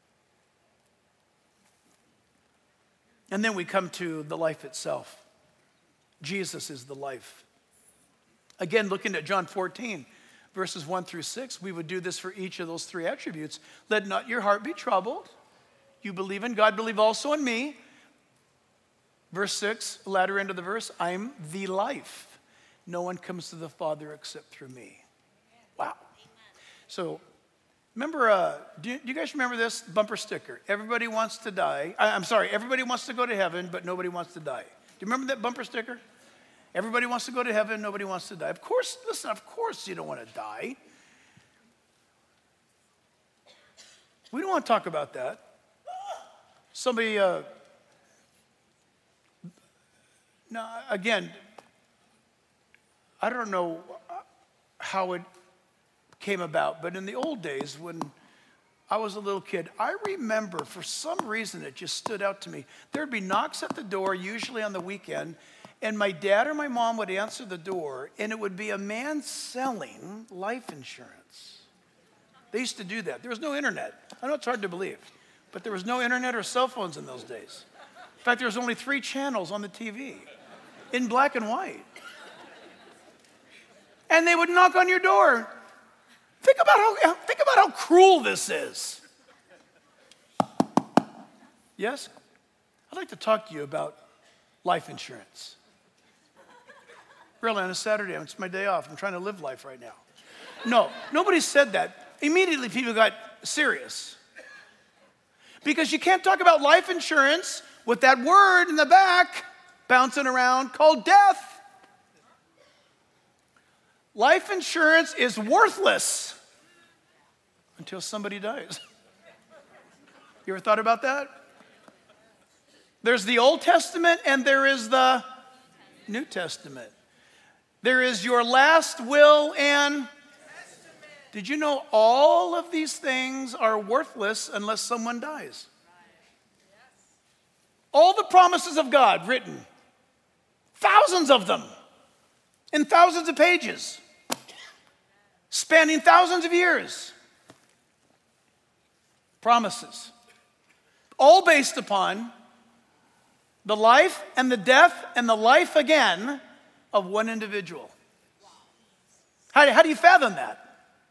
And then we come to the life itself. Jesus is the life. Again, looking at John 14, verses 1 through 6, we would do this for each of those three attributes. Let not your heart be troubled. You believe in God, believe also in me. Verse 6, latter end of the verse, I'm the life. No one comes to the Father except through me. Wow. So, remember, do you guys remember this bumper sticker? Everybody wants to die. Everybody wants to go to heaven, but nobody wants to die. Do you remember that bumper sticker? Everybody wants to go to heaven, nobody wants to die. Of course, listen, of course you don't want to die. We don't want to talk about that. Somebody, now, again, I don't know how it came about, but in the old days when I was a little kid, I remember for some reason it just stood out to me. There'd be knocks at the door, usually on the weekend, and my dad or my mom would answer the door, and it would be a man selling life insurance. They used to do that. There was no internet. I know it's hard to believe, but there was no internet or cell phones in those days. In fact, there was only 3 channels on the TV in black and white. And they would knock on your door. Think about how cruel this is. Yes? I'd like to talk to you about life insurance. Really, on a Saturday, it's my day off. I'm trying to live life right now. No, nobody said that. Immediately, people got serious. Because you can't talk about life insurance with that word in the back bouncing around called death. Life insurance is worthless until somebody dies. You ever thought about that? There's the Old Testament and there is the New Testament. There is your last will and did you know all of these things are worthless unless someone dies? All the promises of God written, thousands of them, in thousands of pages, spanning thousands of years. Promises. All based upon the life and the death and the life again of one individual. How do you fathom that?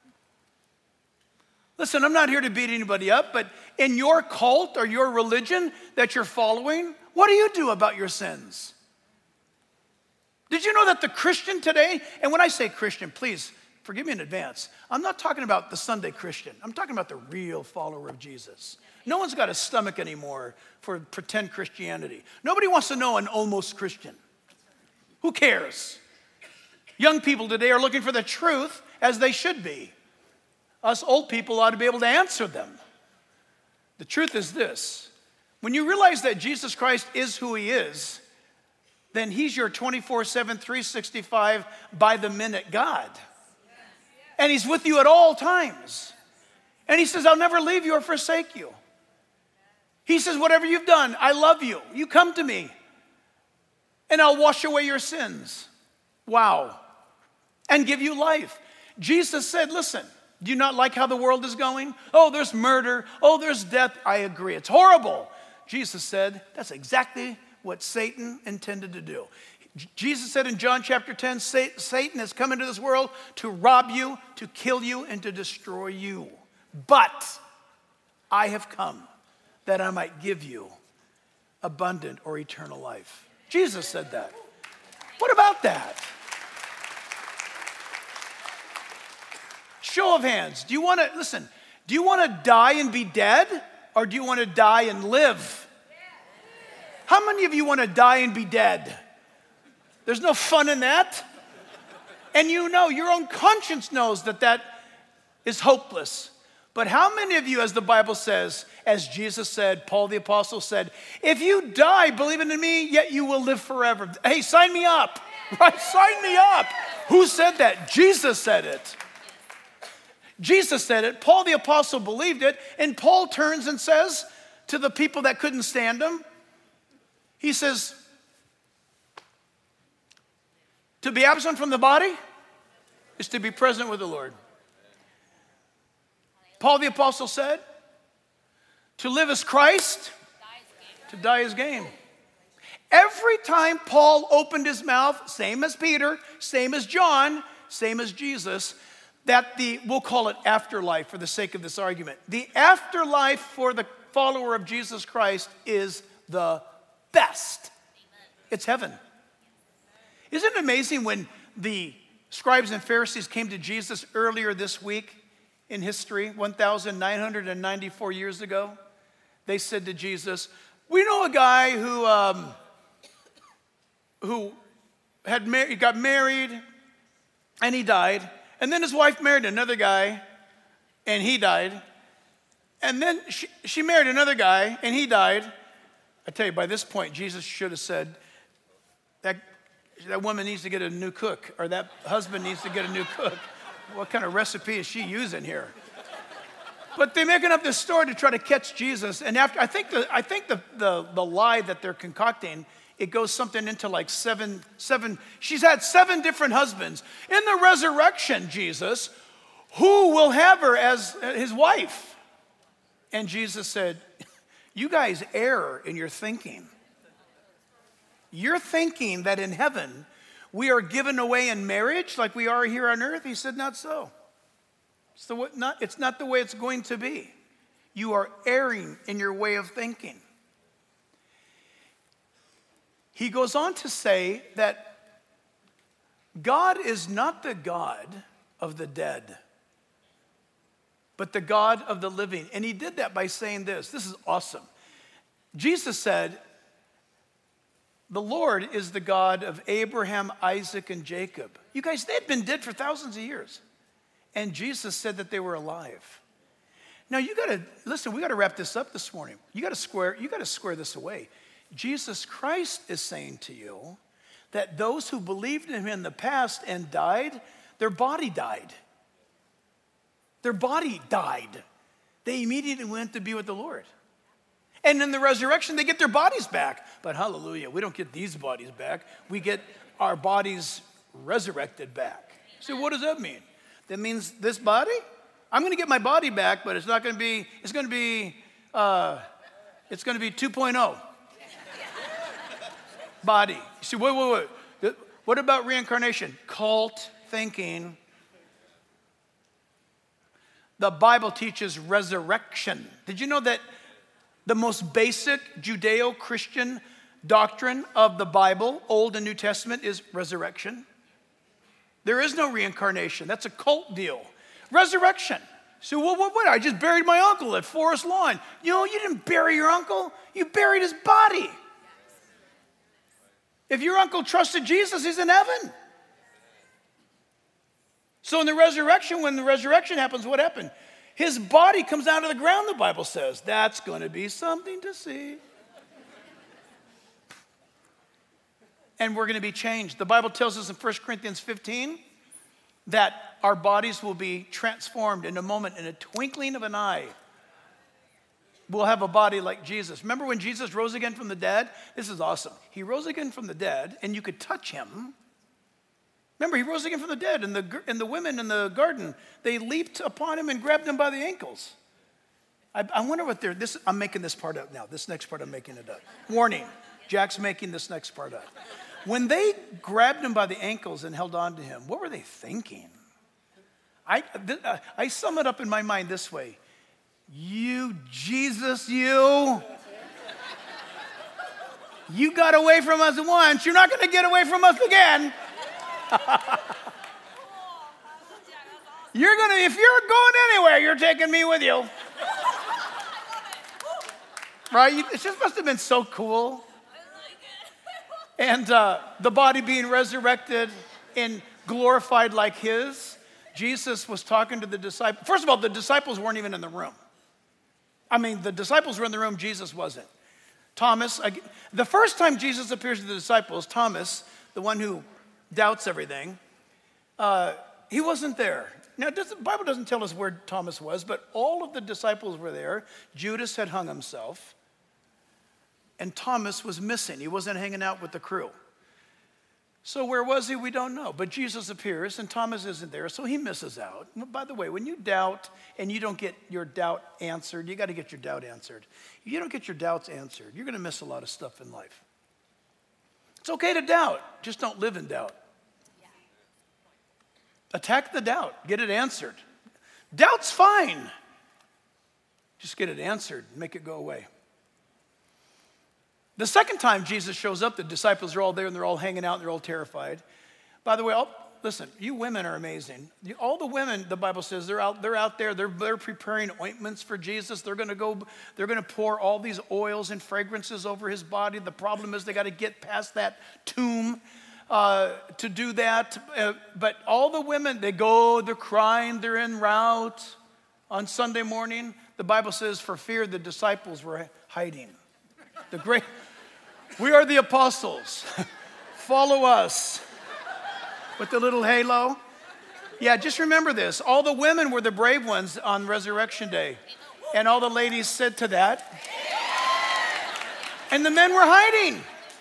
Listen, I'm not here to beat anybody up, but in your cult or your religion that you're following, what do you do about your sins? Did you know that the Christian today, and when I say Christian, please forgive me in advance, I'm not talking about the Sunday Christian. I'm talking about the real follower of Jesus. No one's got a stomach anymore for pretend Christianity. Nobody wants to know an almost Christian. Who cares? Young people today are looking for the truth as they should be. Us old people ought to be able to answer them. The truth is this. When you realize that Jesus Christ is who he is, then he's your 24/7, 365 by the minute God. And he's with you at all times. And he says, I'll never leave you or forsake you. He says, whatever you've done, I love you. You come to me and I'll wash away your sins. Wow. And give you life. Jesus said, listen, do you not like how the world is going? Oh, there's murder. Oh, there's death. I agree. It's horrible. Jesus said, that's exactly what Satan intended to do. Jesus said in John chapter 10, Satan has come into this world to rob you, to kill you, and to destroy you. But I have come that I might give you abundant or eternal life. Jesus said that. What about that? Show of hands. Do you want to die and be dead? Or do you want to die and live? How many of you want to die and be dead? There's no fun in that. And you know, your own conscience knows that is hopeless. But how many of you, as the Bible says, as Jesus said, Paul the Apostle said, if you die believing in me, yet you will live forever. Hey, sign me up, right? Sign me up. Who said that? Jesus said it. Jesus said it. Paul the Apostle believed it. And Paul turns and says to the people that couldn't stand him, he says, to be absent from the body is to be present with the Lord. Paul the Apostle said, to live as Christ, to die as gain. Every time Paul opened his mouth, same as Peter, same as John, same as Jesus, we'll call it afterlife for the sake of this argument. The afterlife for the follower of Jesus Christ is the best. It's heaven. Isn't it amazing when the scribes and Pharisees came to Jesus earlier this week in history, 1,994 years ago? They said to Jesus, we know a guy who got married and he died. And then his wife married another guy and he died. And then she married another guy and he died. I tell you, by this point, Jesus should have said, that woman needs to get a new cook, or that husband needs to get a new cook. What kind of recipe is she using here? But they're making up this story to try to catch Jesus. And I think the lie that they're concocting, it goes something into like seven. She's had 7 different husbands. In the resurrection, Jesus, who will have her as his wife? And Jesus said, you guys err in your thinking. You're thinking that in heaven, we are given away in marriage like we are here on earth. He said, not so. It's not the way it's going to be. You are erring in your way of thinking. He goes on to say that God is not the God of the dead, but the God of the living. And he did that by saying this. This is awesome. Jesus said, the Lord is the God of Abraham, Isaac, and Jacob. You guys, they had been dead for thousands of years. And Jesus said that they were alive. Now we got to wrap this up this morning. You got to square this away. Jesus Christ is saying to you that those who believed in him in the past and died, their body died. Their body died. They immediately went to be with the Lord. And in the resurrection, they get their bodies back. But hallelujah, we don't get these bodies back. We get our bodies resurrected back. So what does that mean? That means this body, I'm going to get my body back, but it's going to be 2.0. Body. You see, wait. What about reincarnation? Cult thinking. The Bible teaches resurrection. Did you know that the most basic Judeo-Christian doctrine of the Bible, Old and New Testament, is resurrection? There is no reincarnation. That's a cult deal. Resurrection. So what? I just buried my uncle at Forest Lawn. You know, you didn't bury your uncle. You buried his body. If your uncle trusted Jesus, he's in heaven. So in the resurrection, when the resurrection happens, what happened? His body comes out of the ground, the Bible says. That's going to be something to see. And we're going to be changed. The Bible tells us in 1 Corinthians 15 that our bodies will be transformed in a moment, in a twinkling of an eye. We'll have a body like Jesus. Remember when Jesus rose again from the dead? This is awesome. He rose again from the dead, and you could touch him. Remember, he rose again from the dead, and the women in the garden, they leaped upon him and grabbed him by the ankles. I wonder what I'm making this part up now. This next part I'm making it up. Warning, Jack's making this next part up. When they grabbed him by the ankles and held on to him, what were they thinking? I sum it up in my mind this way. You, Jesus, you got away from us once. You're not going to get away from us again. if you're going anywhere, you're taking me with you. Right? It just must have been so cool. And the body being resurrected and glorified like his. Jesus was talking to the disciples. First of all, the disciples weren't even in the room. I mean, the disciples were in the room, Jesus wasn't. Thomas, the first time Jesus appears to the disciples, Thomas, the one who doubts everything, he wasn't there. Now, the Bible doesn't tell us where Thomas was, but all of the disciples were there. Judas had hung himself, and Thomas was missing. He wasn't hanging out with the crew. So where was he? We don't know. But Jesus appears, and Thomas isn't there, so he misses out. By the way, when you doubt and you don't get your doubt answered, you got to get your doubt answered. If you don't get your doubts answered, you're going to miss a lot of stuff in life. It's okay to doubt, just don't live in doubt. Attack the doubt, get it answered. Doubt's fine. Just get it answered, make it go away. The second time Jesus shows up, the disciples are all there and they're all hanging out and they're all terrified. By the way, listen, you women are amazing. All the women, the Bible says, they're out there, they're preparing ointments for Jesus. They're going to pour all these oils and fragrances over his body. The problem is they got to get past that tomb to do that. But all the women, they're crying, they're en route. On Sunday morning, the Bible says, for fear the disciples were hiding. We are the apostles. Follow us. With the little halo. Yeah, just remember this. All the women were the brave ones on Resurrection Day. And all the ladies said to that. And the men were hiding.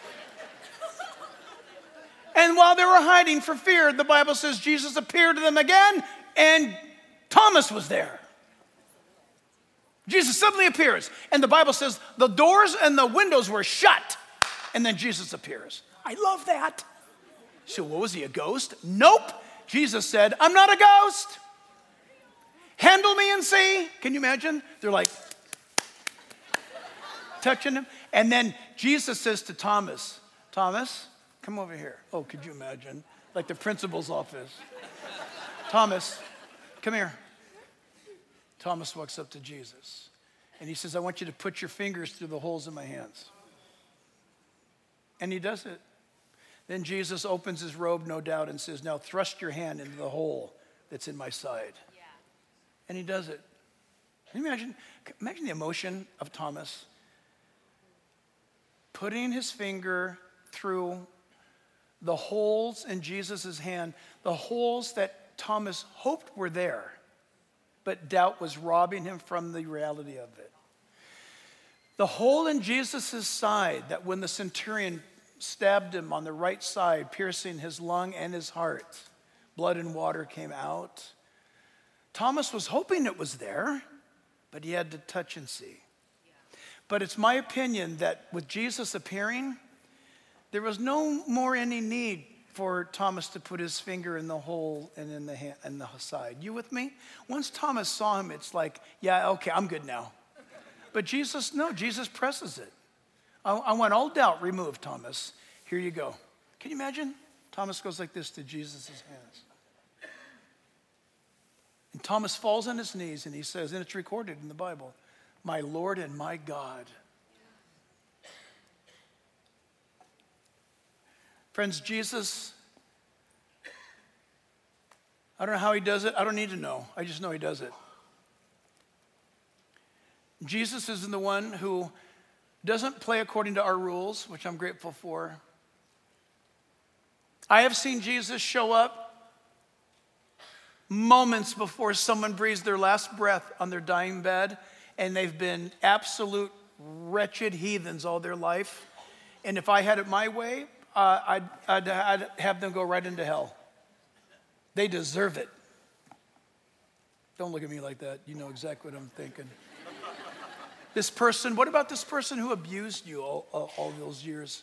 And while they were hiding for fear, the Bible says Jesus appeared to them again, and Thomas was there. Jesus suddenly appears, and the Bible says the doors and the windows were shut, and then Jesus appears. I love that. So what was he, a ghost? Nope. Jesus said, I'm not a ghost. Handle me and see. Can you imagine? They're like touching him. And then Jesus says to Thomas, Thomas, come over here. Oh, could you imagine? Like the principal's office. Thomas, come here. Thomas walks up to Jesus. And he says, I want you to put your fingers through the holes in my hands. And he does it. Then Jesus opens his robe, no doubt, and says, now thrust your hand into the hole that's in my side. Yeah. And he does it. Can you imagine the emotion of Thomas? Putting his finger through the holes in Jesus' hand, the holes that Thomas hoped were there, but doubt was robbing him from the reality of it. The hole in Jesus' side, that when the centurion stabbed him on the right side, piercing his lung and his heart, blood and water came out. Thomas was hoping it was there, but he had to touch and see. But it's my opinion that with Jesus appearing, there was no more any need for Thomas to put his finger in the hole and in the hand and the side. You with me? Once Thomas saw him, it's like, yeah, okay, I'm good now. But Jesus, no, Jesus presses it. I want all doubt removed, Thomas. Here you go. Can you imagine? Thomas goes like this to Jesus' hands. And Thomas falls on his knees and he says, and it's recorded in the Bible, my Lord and my God. Friends, Jesus, I don't know how he does it. I don't need to know. I just know he does it. Jesus isn't the one who doesn't play according to our rules, which I'm grateful for. I have seen Jesus show up moments before someone breathes their last breath on their dying bed, and they've been absolute wretched heathens all their life. And if I had it my way, I'd have them go right into hell. They deserve it. Don't look at me like that. You know exactly what I'm thinking. This person, what about this person who abused you all those years?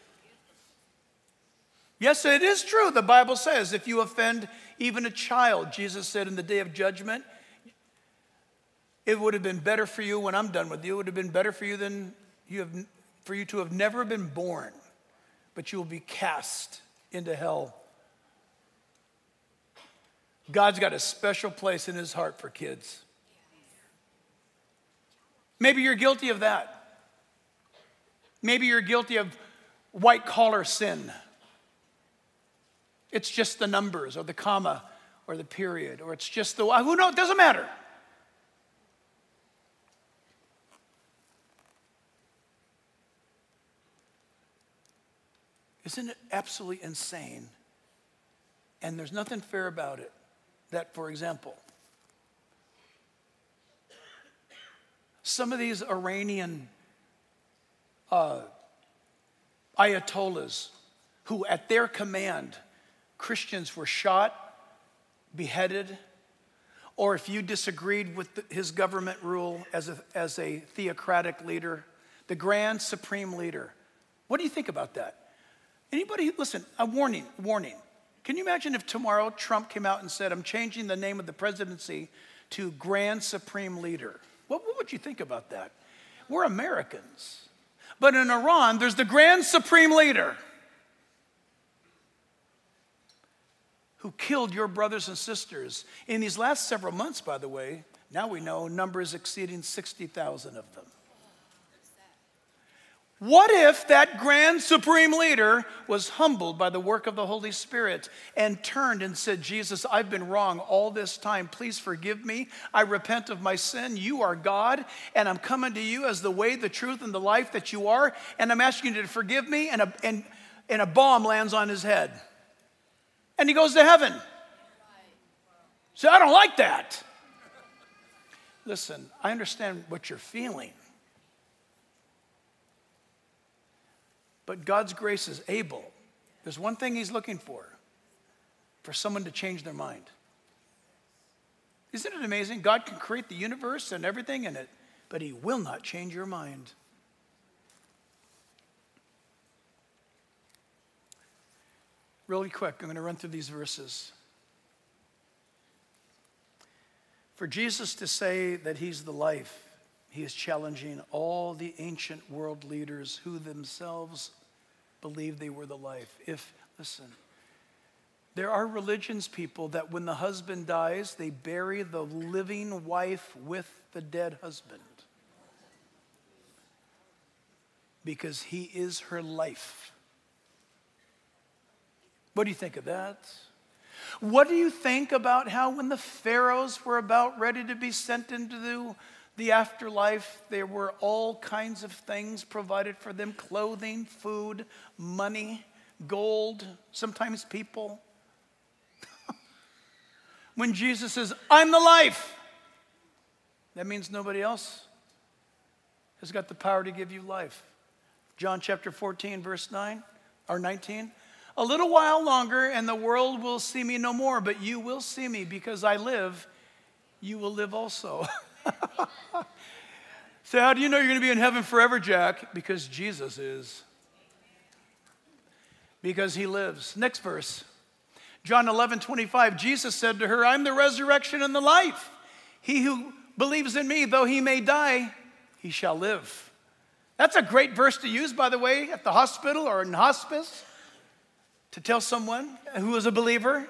Yes, it is true. The Bible says if you offend even a child, Jesus said in the day of judgment, it would have been better for you when I'm done with you. It would have been better for you for you to have never been born, but you will be cast into hell. God's got a special place in his heart for kids. Maybe you're guilty of that. Maybe you're guilty of white collar sin. It's just the numbers or the comma or the period, or it's just the, who knows, it doesn't matter. Isn't it absolutely insane? And there's nothing fair about it. That, for example, some of these Iranian ayatollahs, who at their command, Christians were shot, beheaded, or if you disagreed with his government rule as a theocratic leader, the grand supreme leader. What do you think about that? Anybody, listen, a warning. Can you imagine if tomorrow Trump came out and said, I'm changing the name of the presidency to Grand Supreme Leader? What would you think about that? We're Americans. But in Iran, there's the Grand Supreme Leader who killed your brothers and sisters. In these last several months, by the way, now we know numbers exceeding 60,000 of them. What if that grand supreme leader was humbled by the work of the Holy Spirit and turned and said, Jesus, I've been wrong all this time. Please forgive me. I repent of my sin. You are God, and I'm coming to you as the way, the truth, and the life that you are, and I'm asking you to forgive me, and a bomb lands on his head. And he goes to heaven. So I don't like that. Listen, I understand what you're feeling. But God's grace is able. There's one thing he's looking for someone to change their mind. Isn't it amazing? God can create the universe and everything in it, but he will not change your mind. Really quick, I'm going to run through these verses. For Jesus to say that he's the life, he is challenging all the ancient world leaders who themselves believed they were the life. Listen, there are religions, people, that when the husband dies, they bury the living wife with the dead husband. Because he is her life. What do you think of that? What do you think about how when the pharaohs were about ready to be sent into the afterlife, there were all kinds of things provided for them: clothing, food, money, gold, sometimes people. When Jesus says, I'm the life, that means nobody else has got the power to give you life. John chapter 14, verse 9 or 19. A little while longer and the world will see me no more, but you will see me because I live. You will live also. So how do you know you're going to be in heaven forever, Jack? Because Jesus is. Because he lives. Next verse. John 11:25. Jesus said to her, I'm the resurrection and the life. He who believes in me, though he may die, he shall live. That's a great verse to use, by the way, at the hospital or in hospice, to tell someone who is a believer,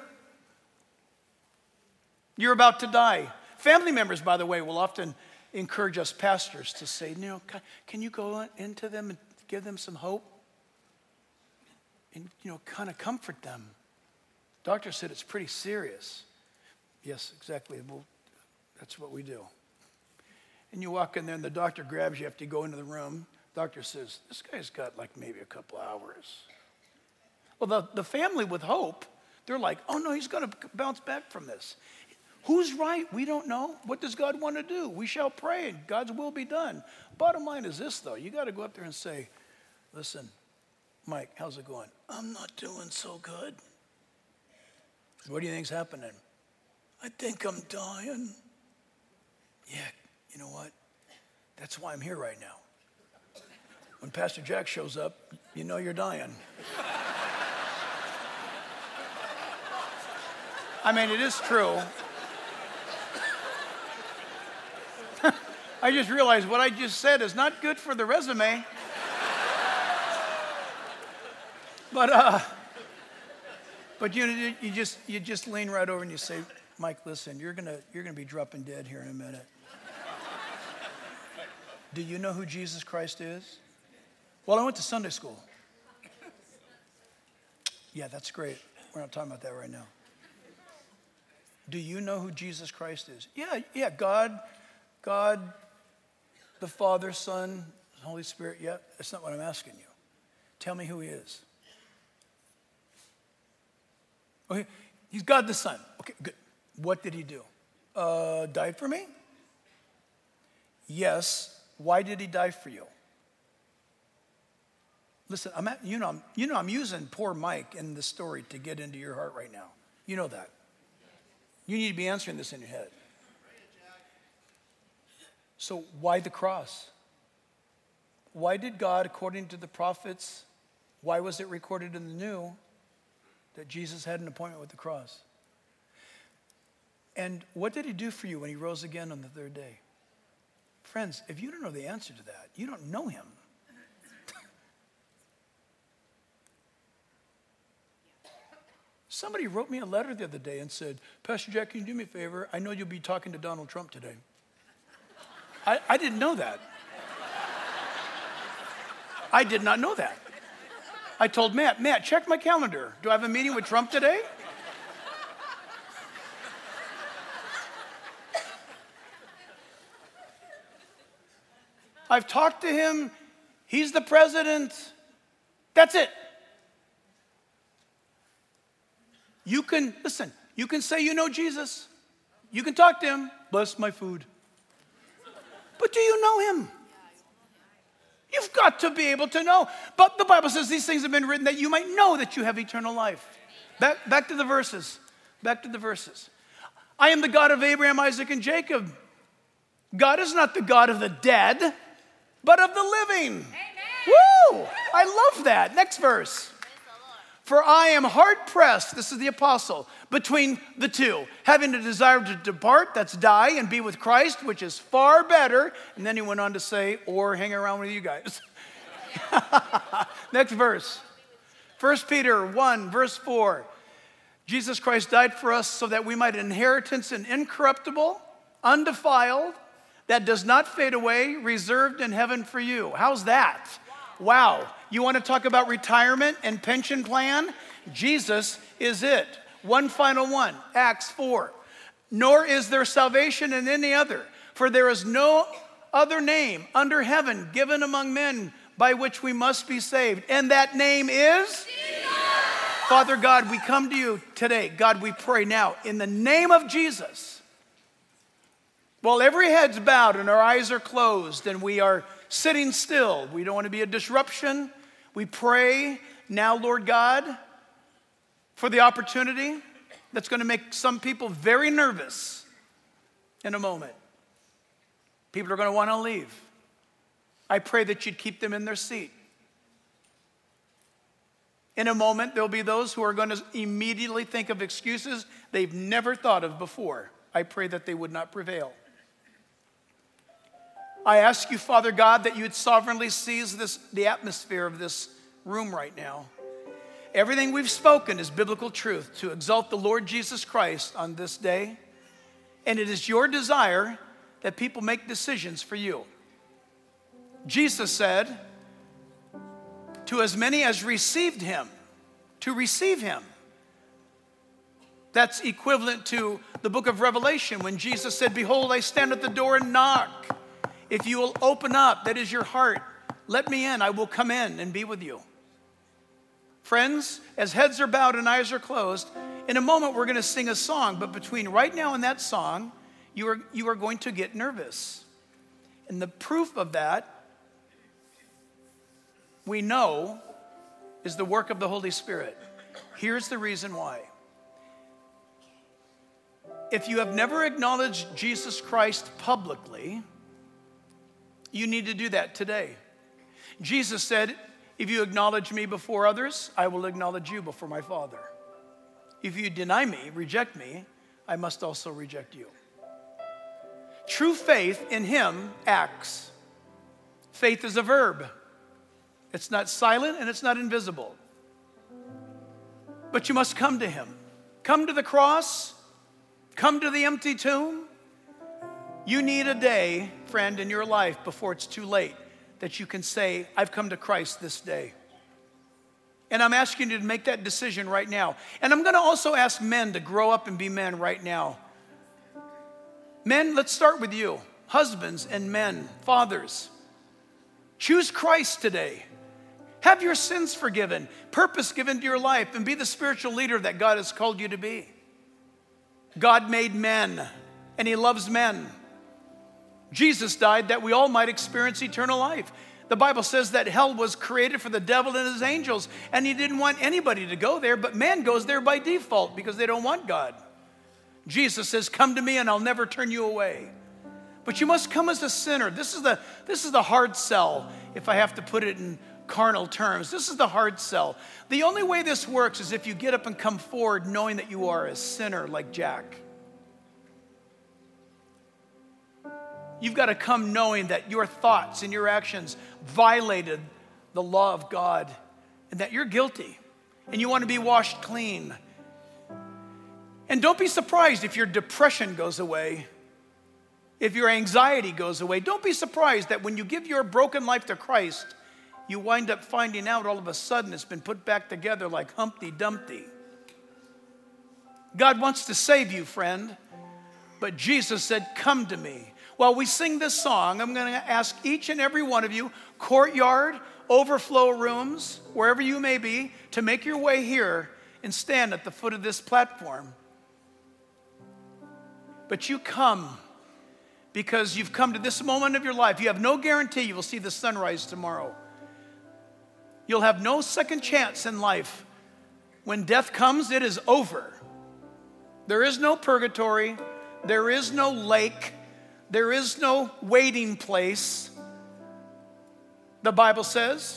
you're about to die. Family members, by the way, will often encourage us pastors to say, can you go into them and give them some hope? And, kind of comfort them. Doctor said it's pretty serious. Yes, exactly. Well, that's what we do. And you walk in there and the doctor grabs you after you go into the room. Doctor says, this guy's got like maybe a couple hours. Well, the family with hope, they're like, oh no, he's going to bounce back from this. Who's right? We don't know. What does God want to do? We shall pray and God's will be done. Bottom line is this, though. You got to go up there and say, listen, Mike, how's it going? I'm not doing so good. What do you think's happening? I think I'm dying. Yeah, you know what? That's why I'm here right now. When Pastor Jack shows up, you know you're dying. I mean, it is true. I just realized what I just said is not good for the resume. But you just lean right over and you say, Mike, listen, you're gonna be dropping dead here in a minute. Do you know who Jesus Christ is? Well, I went to Sunday school. Yeah, that's great. We're not talking about that right now. Do you know who Jesus Christ is? Yeah, God, the Father, Son, Holy Spirit. Yeah, that's not what I'm asking you. Tell me who he is. Okay, he's God the Son. Okay, good. What did he do? Died for me? Yes. Why did he die for you? Listen, I'm using poor Mike in the story to get into your heart right now. You know that. You need to be answering this in your head. So why the cross? Why did God, according to the prophets, why was it recorded in the New that Jesus had an appointment with the cross? And what did he do for you when he rose again on the third day? Friends, if you don't know the answer to that, you don't know him. Somebody wrote me a letter the other day and said, Pastor Jack, can you do me a favor? I know you'll be talking to Donald Trump today. I didn't know that. I did not know that. I told Matt, check my calendar. Do I have a meeting with Trump today? I've talked to him. He's the president. That's it. You can say you know Jesus. You can talk to him. Bless my food. But do you know him? You've got to be able to know. But the Bible says these things have been written that you might know that you have eternal life. Back to the verses. Back to the verses. I am the God of Abraham, Isaac, and Jacob. God is not the God of the dead, but of the living. Amen. Woo! I love that. Next verse. For I am hard pressed, this is the apostle, between the two, having a desire to depart, that's die, and be with Christ, which is far better. And then he went on to say, or hang around with you guys. Next verse. 1 Peter 1, verse 4. Jesus Christ died for us so that we might inheritance an incorruptible, undefiled, that does not fade away, reserved in heaven for you. How's that? Wow. You want to talk about retirement and pension plan? Jesus is it. One final one, Acts 4. Nor is there salvation in any other, for there is no other name under heaven given among men by which we must be saved. And that name is? Jesus. Father God, we come to you today. God, we pray now in the name of Jesus. While every head's bowed and our eyes are closed and we are sitting still, we don't want to be a disruption. We pray now, Lord God, for the opportunity that's going to make some people very nervous in a moment. People are going to want to leave. I pray that you'd keep them in their seat. In a moment, there'll be those who are going to immediately think of excuses they've never thought of before. I pray that they would not prevail. I ask you, Father God, that you would sovereignly seize the atmosphere of this room right now. Everything we've spoken is biblical truth to exalt the Lord Jesus Christ on this day. And it is your desire that people make decisions for you. Jesus said, to as many as received him, to receive him. That's equivalent to the book of Revelation when Jesus said, behold, I stand at the door and knock. If you will open up, that is your heart, let me in, I will come in and be with you. Friends, as heads are bowed and eyes are closed, in a moment we're going to sing a song, but between right now and that song, you are going to get nervous. And the proof of that, we know, is the work of the Holy Spirit. Here's the reason why. If you have never acknowledged Jesus Christ publicly, you need to do that today. Jesus said, if you acknowledge me before others, I will acknowledge you before my Father. If you deny me, reject me, I must also reject you. True faith in him acts. Faith is a verb. It's not silent and it's not invisible. But you must come to him. Come to the cross come to the empty tomb. You need a day, friend, in your life before it's too late that you can say, I've come to Christ this day. And I'm asking you to make that decision right now. And I'm going to also ask men to grow up and be men right now. Men, let's start with you. Husbands and men, fathers. Choose Christ today. Have your sins forgiven, purpose given to your life, and be the spiritual leader that God has called you to be. God made men, and he loves men. Jesus died that we all might experience eternal life. The Bible says that hell was created for the devil and his angels, and he didn't want anybody to go there, but man goes there by default because they don't want God. Jesus says, come to me and I'll never turn you away. But you must come as a sinner. This is the hard sell, if I have to put it in carnal terms. This is the hard sell. The only way this works is if you get up and come forward knowing that you are a sinner like Jack. You've got to come knowing that your thoughts and your actions violated the law of God and that you're guilty and you want to be washed clean. And don't be surprised if your depression goes away, if your anxiety goes away. Don't be surprised that when you give your broken life to Christ, you wind up finding out all of a sudden it's been put back together like Humpty Dumpty. God wants to save you, friend, but Jesus said, come to me. While we sing this song, I'm going to ask each and every one of you, courtyard, overflow rooms, wherever you may be, to make your way here and stand at the foot of this platform. But you come because you've come to this moment of your life. You have no guarantee you will see the sunrise tomorrow. You'll have no second chance in life. When death comes, it is over. There is no purgatory. There is no lake. There is no waiting place. The Bible says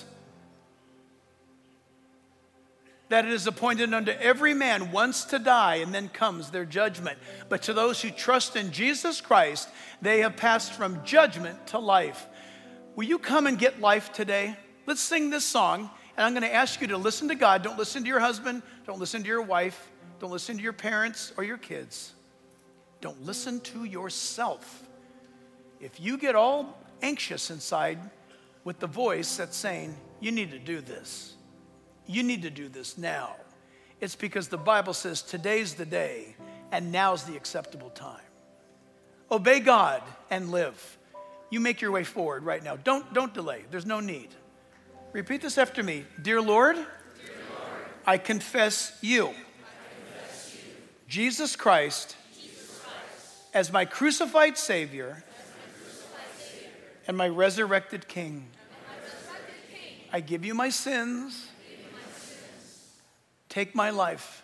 that it is appointed unto every man once to die, and then comes their judgment. But to those who trust in Jesus Christ, they have passed from judgment to life. Will you come and get life today? Let's sing this song, and I'm going to ask you to listen to God. Don't listen to your husband. Don't listen to your wife. Don't listen to your parents or your kids. Don't listen to yourself. If you get all anxious inside with the voice that's saying, you need to do this. You need to do this now. It's because the Bible says today's the day and now's the acceptable time. Obey God and live. You make your way forward right now. Don't delay. There's no need. Repeat this after me. Dear Lord, I confess you, Jesus Christ, as my crucified Savior and my resurrected King. I give you my sins. Take my life.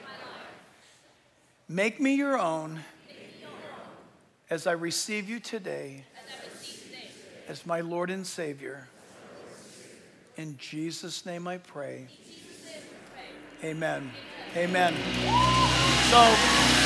Make me your own as I receive you today as my Lord and Savior. In Jesus' name I pray. Amen. Amen. So